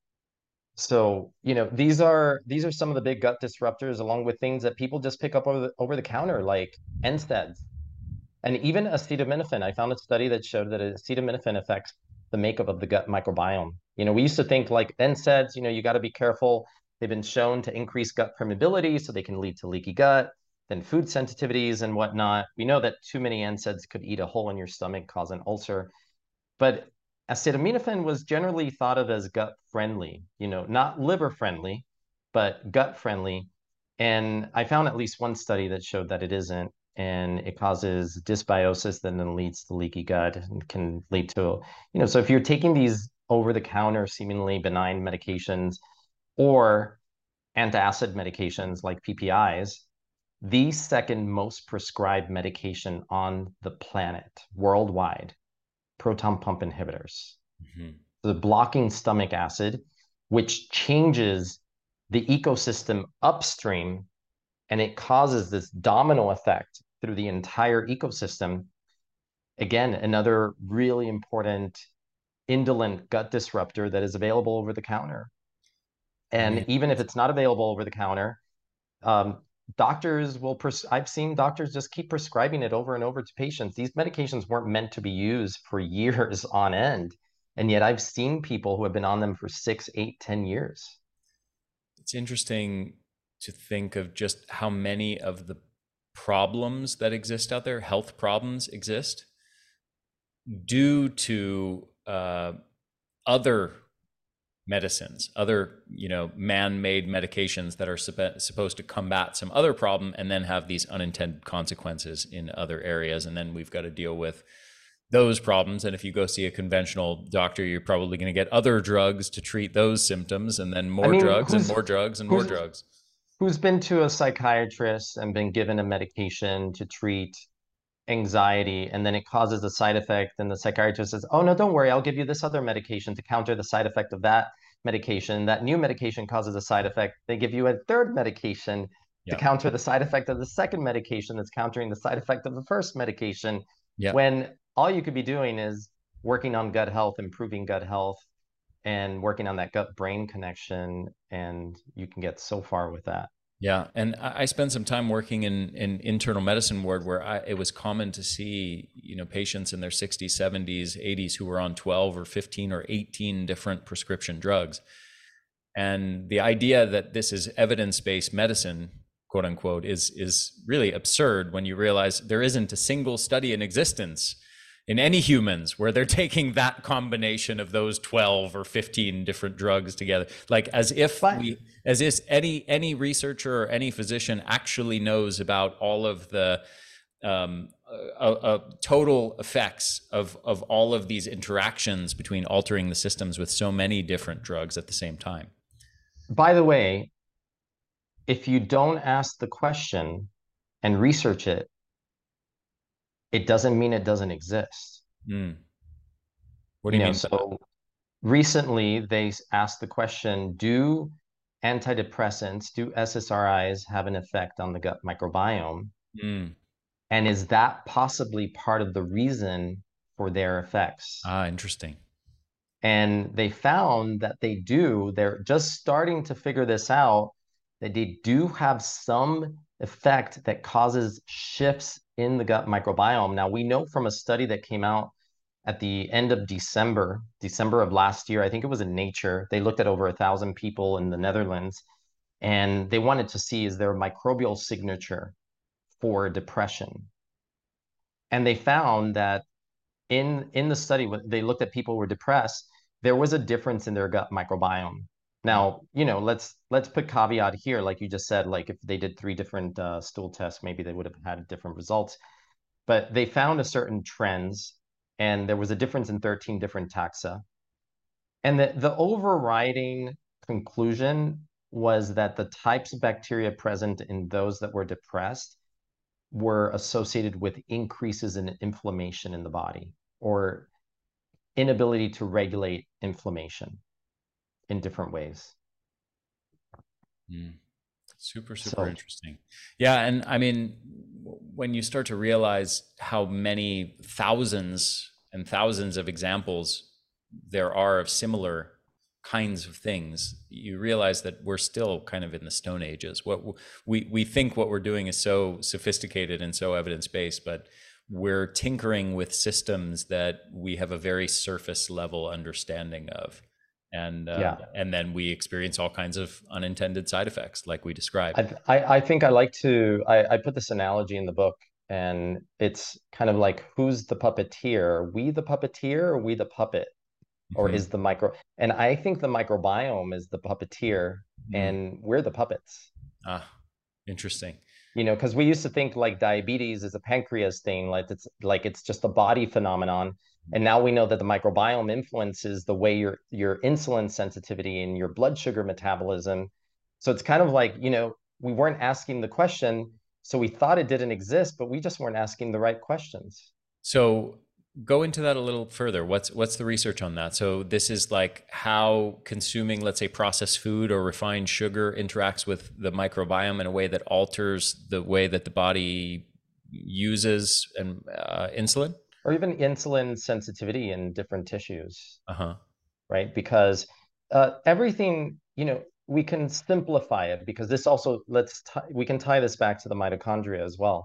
[SPEAKER 2] So, these are some of the big gut disruptors, along with things that people just pick up over the counter, like NSAIDs. And even acetaminophen, I found a study that showed that acetaminophen affects the makeup of the gut microbiome. We used to think like NSAIDs, you got to be careful. They've been shown to increase gut permeability, so they can lead to leaky gut, then food sensitivities and whatnot. We know that too many NSAIDs could eat a hole in your stomach, cause an ulcer. But acetaminophen was generally thought of as gut friendly, not liver friendly, but gut friendly. And I found at least one study that showed that it isn't, and it causes dysbiosis that then leads to leaky gut and can lead to, so if you're taking these over the counter, seemingly benign medications or antacid medications like PPIs, the second most prescribed medication on the planet worldwide, proton pump inhibitors.
[SPEAKER 1] Mm-hmm.
[SPEAKER 2] The blocking stomach acid, which changes the ecosystem upstream, and it causes this domino effect through the entire ecosystem. Again, another really important indolent gut disruptor that is available over the counter.
[SPEAKER 1] I
[SPEAKER 2] And
[SPEAKER 1] mean,
[SPEAKER 2] even if it's not available over the counter, doctors will, I've seen doctors just keep prescribing it over and over to patients. These medications weren't meant to be used for years on end. And yet I've seen people who have been on them for 6, 8, 10 years.
[SPEAKER 1] it's interesting to think of just how many of the problems that exist out there, health problems exist, due to other medicines, other man-made medications that are supposed to combat some other problem, and then have these unintended consequences in other areas, and then we've got to deal with those problems. And if you go see a conventional doctor, you're probably going to get other drugs to treat those symptoms, and then
[SPEAKER 2] I
[SPEAKER 1] more
[SPEAKER 2] mean,
[SPEAKER 1] drugs and more drugs and more
[SPEAKER 2] who's
[SPEAKER 1] drugs.
[SPEAKER 2] who's been to a psychiatrist and been given a medication to treat anxiety, and then it causes a side effect, and the psychiatrist says, oh no, don't worry, I'll give you this other medication to counter the side effect of that medication. That new medication causes a side effect, they give you a third medication to
[SPEAKER 1] Yeah.
[SPEAKER 2] counter the side effect of the second medication that's countering the side effect of the first medication,
[SPEAKER 1] Yeah.
[SPEAKER 2] when all you could be doing is working on gut health, improving gut health, and working on that gut brain connection, and you can get so far with that.
[SPEAKER 1] Yeah, and I spent some time working in internal medicine ward where it was common to see, patients in their 60s, 70s, 80s who were on 12 or 15 or 18 different prescription drugs. And the idea that this is evidence-based medicine quote unquote, is really absurd when you realize there isn't a single study in existence in any humans where they're taking that combination of those 12 or 15 different drugs together, like
[SPEAKER 2] But
[SPEAKER 1] as if any researcher or any physician actually knows about all of the total effects of all of these interactions between altering the systems with so many different drugs at the same time.
[SPEAKER 2] by the way, if you don't ask the question and research it, it doesn't mean it doesn't exist.
[SPEAKER 1] Mm. What do you mean by that?
[SPEAKER 2] So recently they asked the question, do antidepressants, do SSRIs have an effect on the gut microbiome?
[SPEAKER 1] Mm.
[SPEAKER 2] And is that possibly part of the reason for their effects?
[SPEAKER 1] Ah, interesting.
[SPEAKER 2] And they found that they do. They're just starting to figure this out, that they do have some effect that causes shifts in the gut microbiome. Now, we know from a study that came out at the end of December of last year, I think it was in Nature, they looked at over 1,000 people in the Netherlands, and they wanted to see, is there a microbial signature for depression? And they found that in the study, when they looked at people who were depressed, there was a difference in their gut microbiome. Now, let's put caveat here, like you just said, like if they did 3 different stool tests, maybe they would have had different results. But they found a certain trends, and there was a difference in 13 different taxa. And the overriding conclusion was that the types of bacteria present in those that were depressed were associated with increases in inflammation in the body, or inability to regulate inflammation in different ways.
[SPEAKER 1] Mm. Super
[SPEAKER 2] So
[SPEAKER 1] interesting. Yeah, and I mean, when you start to realize how many thousands and thousands of examples there are of similar kinds of things, you realize that we're still kind of in the Stone Ages. What we think what we're doing is so sophisticated and so evidence-based, but we're tinkering with systems that we have a very surface level understanding of,
[SPEAKER 2] yeah,
[SPEAKER 1] and then we experience all kinds of unintended side effects, like we described.
[SPEAKER 2] I think I like to I put this analogy in the book, and it's kind of like, who's the puppeteer? Are we the puppeteer, or we the puppet? Or
[SPEAKER 1] Hmm.
[SPEAKER 2] is the micro? And I think the microbiome is the puppeteer,
[SPEAKER 1] Mm.
[SPEAKER 2] and we're the puppets.
[SPEAKER 1] Ah, interesting.
[SPEAKER 2] Because we used to think like diabetes is a pancreas thing, like it's just a body phenomenon. And now we know that the microbiome influences the way your insulin sensitivity and your blood sugar metabolism. So it's kind of like, we weren't asking the question, so we thought it didn't exist, but we just weren't asking the right questions.
[SPEAKER 1] So go into that a little further. What's the research on that? So this is like how consuming, let's say, processed food or refined sugar interacts with the microbiome in a way that alters the way that the body uses and insulin.
[SPEAKER 2] Or even insulin sensitivity in different tissues,
[SPEAKER 1] Uh-huh.
[SPEAKER 2] right? Because everything, we can simplify it, because this also, we can tie this back to the mitochondria as well.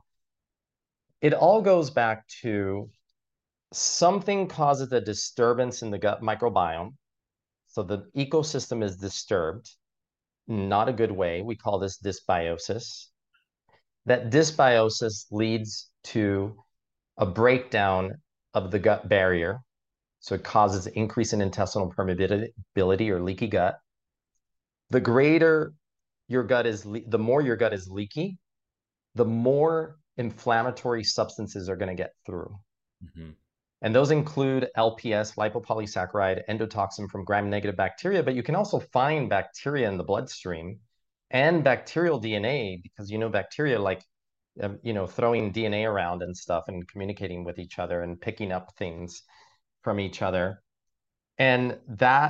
[SPEAKER 2] It all goes back to something causes a disturbance in the gut microbiome. So the ecosystem is disturbed, not a good way. We call this dysbiosis. That dysbiosis leads to a breakdown of the gut barrier. So it causes increase in intestinal permeability or leaky gut. The greater your gut is, the more your gut is leaky, the more inflammatory substances are going to get through.
[SPEAKER 1] Mm-hmm.
[SPEAKER 2] And those include LPS, lipopolysaccharide, endotoxin from gram-negative bacteria, but you can also find bacteria in the bloodstream and bacterial DNA, because bacteria like throwing DNA around and stuff and communicating with each other and picking up things from each other. And that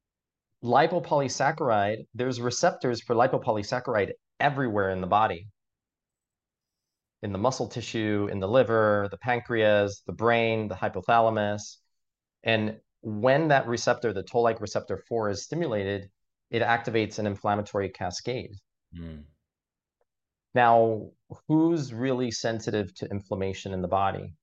[SPEAKER 2] lipopolysaccharide, there's receptors for lipopolysaccharide everywhere in the body, in the muscle tissue, in the liver, the pancreas, the brain, the hypothalamus. And when that receptor, the toll-like receptor 4, is stimulated, it activates an inflammatory cascade.
[SPEAKER 1] Mm.
[SPEAKER 2] Now, who's really sensitive to inflammation in the body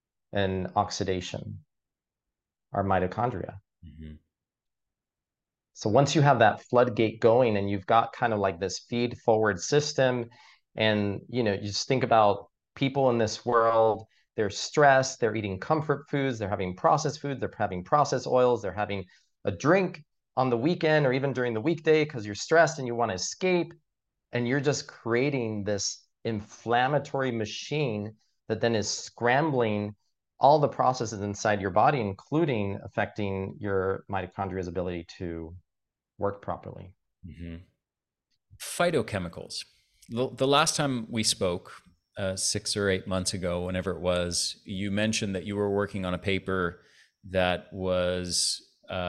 [SPEAKER 2] and oxidation? Our mitochondria.
[SPEAKER 1] Mm-hmm.
[SPEAKER 2] So once you have that floodgate going and you've got kind of like this feed forward system, and you just think about people in this world, they're stressed, they're eating comfort foods, they're having processed foods, they're having processed oils, they're having a drink on the weekend or even during the weekday because you're stressed and you want to escape. And you're just creating this inflammatory machine that then is scrambling all the processes inside your body, including affecting your mitochondria's ability to work properly.
[SPEAKER 1] Mm-hmm. Phytochemicals. The last time we spoke, 6 or 8 months ago, whenever it was, you mentioned that you were working on a paper that was,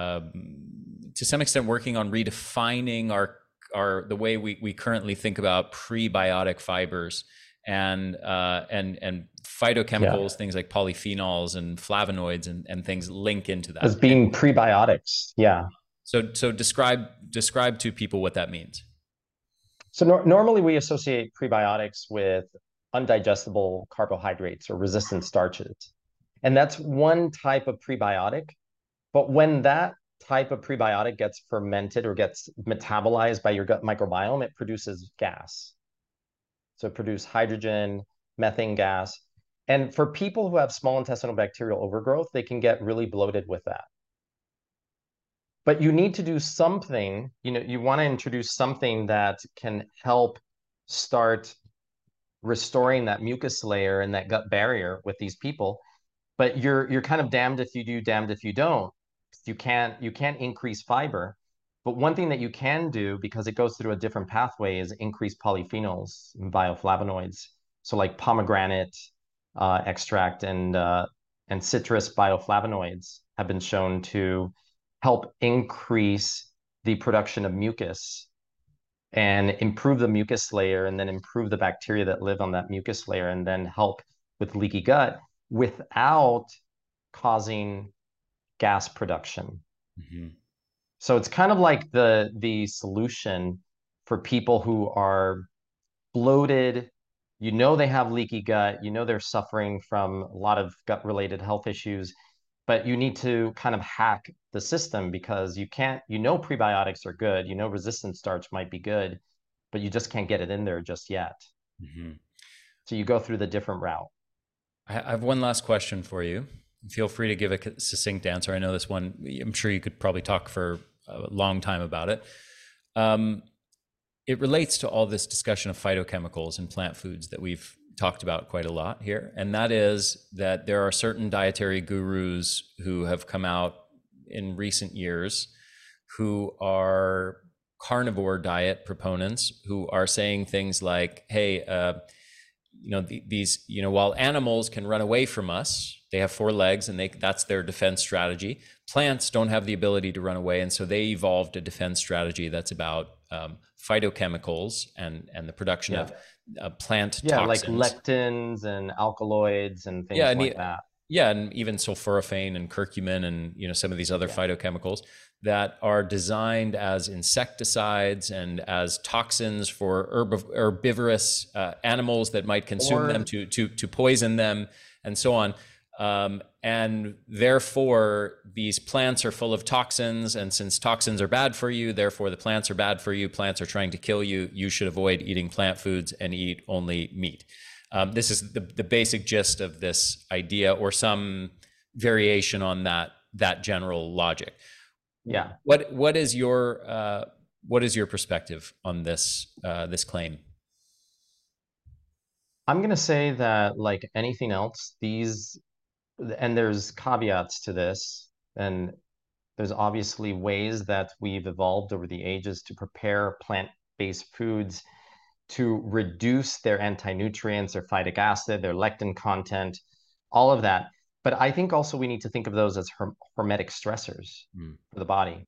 [SPEAKER 1] to some extent, working on redefining the way we currently think about prebiotic fibers and phytochemicals, things like polyphenols and flavonoids and things link into that.
[SPEAKER 2] As being prebiotics, yeah.
[SPEAKER 1] So describe to people what that means.
[SPEAKER 2] So normally we associate prebiotics with undigestible carbohydrates or resistant starches. And that's one type of prebiotic. But when that type of prebiotic gets fermented or gets metabolized by your gut microbiome, it produces gas. So it produces hydrogen, methane gas. And for people who have small intestinal bacterial overgrowth, they can get really bloated with that. But you need to do something, you want to introduce something that can help start restoring that mucus layer and that gut barrier with these people. But you're kind of damned if you do, damned if you don't. You can't increase fiber. But one thing that you can do, because it goes through a different pathway, is increase polyphenols and bioflavonoids. So like pomegranate extract and citrus bioflavonoids have been shown to help increase the production of mucus and improve the mucus layer, and then improve the bacteria that live on that mucus layer, and then help with leaky gut without causing gas production. Mm-hmm. So it's kind of like the solution for people who are bloated, they have leaky gut, they're suffering from a lot of gut-related health issues, but you need to kind of hack the system because you can't, prebiotics are good, resistant starch might be good, but you just can't get it in there just yet. Mm-hmm. So you go through the different route.
[SPEAKER 1] I have one last question for you. Feel free to give a succinct answer. I know this one, I'm sure you could probably talk for a long time about it. It relates to all this discussion of phytochemicals and plant foods that we've talked about quite a lot here. And that is that there are certain dietary gurus who have come out in recent years who are carnivore diet proponents who are saying things like, hey, while animals can run away from us, they have 4 legs and that's their defense strategy. Plants don't have the ability to run away. And so they evolved a defense strategy that's about phytochemicals and the production of plant toxins.
[SPEAKER 2] Like lectins and alkaloids and things like that.
[SPEAKER 1] Yeah, and even sulforaphane and curcumin and some of these other phytochemicals that are designed as insecticides and as toxins for herbivorous animals that might consume them to poison them and so on. And therefore, these plants are full of toxins, and since toxins are bad for you, therefore the plants are bad for you. Plants are trying to kill you. You should avoid eating plant foods and eat only meat. This is the basic gist of this idea, or some variation on that general logic.
[SPEAKER 2] Yeah.
[SPEAKER 1] What is your perspective on this claim?
[SPEAKER 2] I'm going to say that, like anything else, and there's caveats to this, and there's obviously ways that we've evolved over the ages to prepare plant-based foods to reduce their anti-nutrients, their phytic acid, their lectin content, all of that. But I think also we need to think of those as hormetic stressors for the body.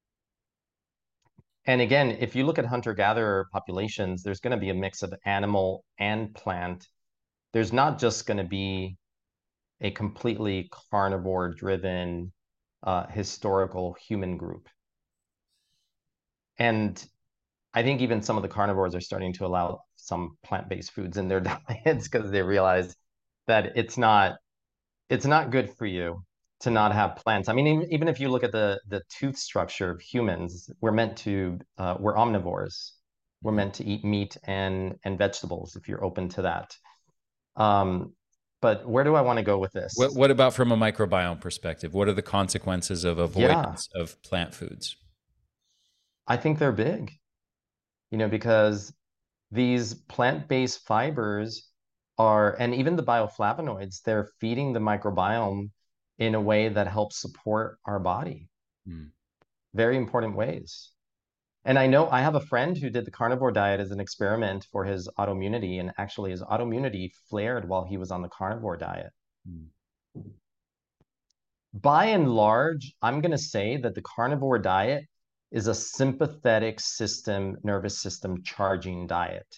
[SPEAKER 2] And again, if you look at hunter-gatherer populations, there's going to be a mix of animal and plant. There's not just going to be a completely carnivore-driven historical human group. And I think even some of the carnivores are starting to allow some plant-based foods in their diets because they realize that it's not good for you. to not have plants. I mean, even if you look at the tooth structure of humans, we're omnivores. We're
[SPEAKER 1] Mhm.
[SPEAKER 2] meant to eat meat and vegetables if you're open to that. Um, but where do I want to go with this?
[SPEAKER 1] What about from a microbiome perspective? What are the consequences of
[SPEAKER 2] Yeah,
[SPEAKER 1] avoidance of plant foods?
[SPEAKER 2] I think they're big, because these plant-based fibers and even the bioflavonoids, they're feeding the microbiome in a way that helps support our body.
[SPEAKER 1] Mm.
[SPEAKER 2] Very important ways. And I know I have a friend who did the carnivore diet as an experiment for his autoimmunity, and actually his autoimmunity flared while he was on the carnivore diet.
[SPEAKER 1] Mm.
[SPEAKER 2] By and large, I'm going to say that the carnivore diet is a sympathetic system, nervous system charging diet.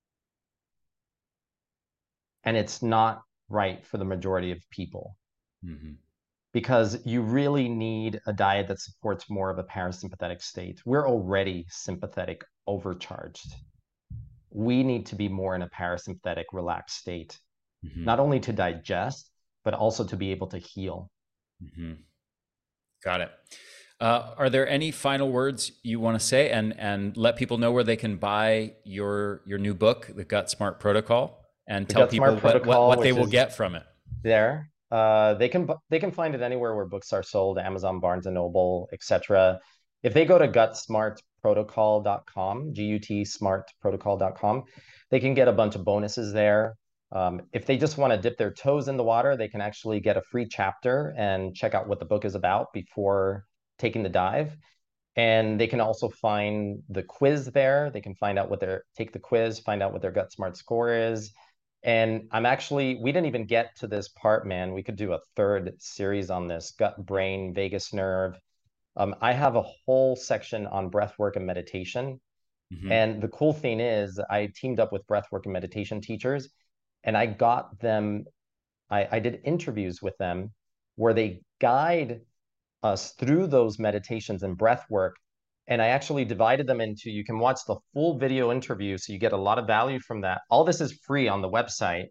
[SPEAKER 2] And it's not right for the majority of people
[SPEAKER 1] Mhm.
[SPEAKER 2] because you really need a diet that supports more of a parasympathetic state. We're already sympathetic overcharged. We need to be more in a parasympathetic, relaxed state,
[SPEAKER 1] Mhm.
[SPEAKER 2] not only to digest, but also to be able to heal.
[SPEAKER 1] Mhm. Got it. Are there any final words you want to say, and let people know where they can buy your new book, The Gut Smart Protocol, and
[SPEAKER 2] The
[SPEAKER 1] tell
[SPEAKER 2] Gut Smart
[SPEAKER 1] people
[SPEAKER 2] Protocol,
[SPEAKER 1] what they
[SPEAKER 2] which
[SPEAKER 1] will
[SPEAKER 2] is
[SPEAKER 1] get from it?
[SPEAKER 2] there. They can find it anywhere where books are sold, Amazon, Barnes and Noble, etc. If they go to gutsmartprotocol.com, gutsmartprotocol.com, they can get a bunch of bonuses there. If they just want to dip their toes in the water, they can actually get a free chapter and check out what the book is about before taking the dive. And they can also find the quiz there. They can find out take the quiz, find out what their Gut Smart score is. And we didn't even get to this part, man. We could do a third series on this gut, brain, vagus nerve. I have a whole section on breath work and meditation.
[SPEAKER 1] Hmm.
[SPEAKER 2] And the cool thing is, I teamed up with breath work and meditation teachers, and I got them, I did interviews with them where they guide us through those meditations and breath work. And I actually divided them into, you can watch the full video interview, so you get a lot of value from that. All this is free on the website,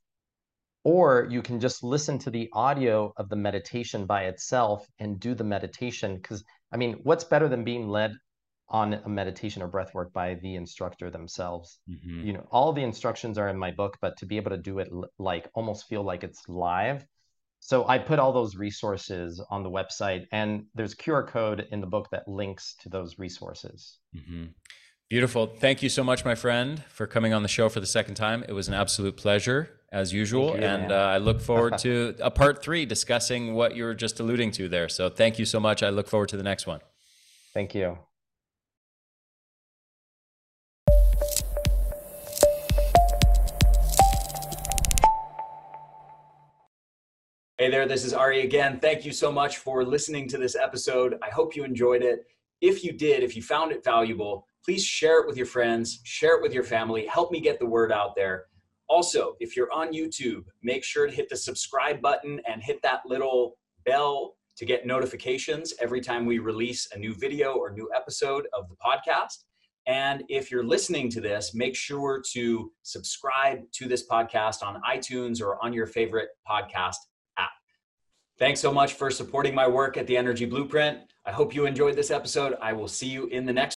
[SPEAKER 2] or you can just listen to the audio of the meditation by itself and do the meditation. Because, I mean, what's better than being led on a meditation or breath work by the instructor themselves?
[SPEAKER 1] Hmm.
[SPEAKER 2] All the instructions are in my book, but to be able to do it like almost feel like it's live. So I put all those resources on the website, and there's QR code in the book that links to those resources.
[SPEAKER 1] Hmm. Beautiful. Thank you so much, my friend, for coming on the show for the second time. It was an absolute pleasure, as
[SPEAKER 2] Thank
[SPEAKER 1] usual.
[SPEAKER 2] you,
[SPEAKER 1] And
[SPEAKER 2] man.
[SPEAKER 1] I look forward to a part 3 discussing what you were just alluding to there. So thank you so much. I look forward to the next one.
[SPEAKER 2] Thank you.
[SPEAKER 1] Hey there, this is Ari again. Thank you so much for listening to this episode. I hope you enjoyed it. If you did, if you found it valuable, please share it with your friends, share it with your family, help me get the word out there. Also, if you're on YouTube, make sure to hit the subscribe button and hit that little bell to get notifications every time we release a new video or new episode of the podcast. And if you're listening to this, make sure to subscribe to this podcast on iTunes or on your favorite podcast app. Thanks so much for supporting my work at the Energy Blueprint. I hope you enjoyed this episode. I will see you in the next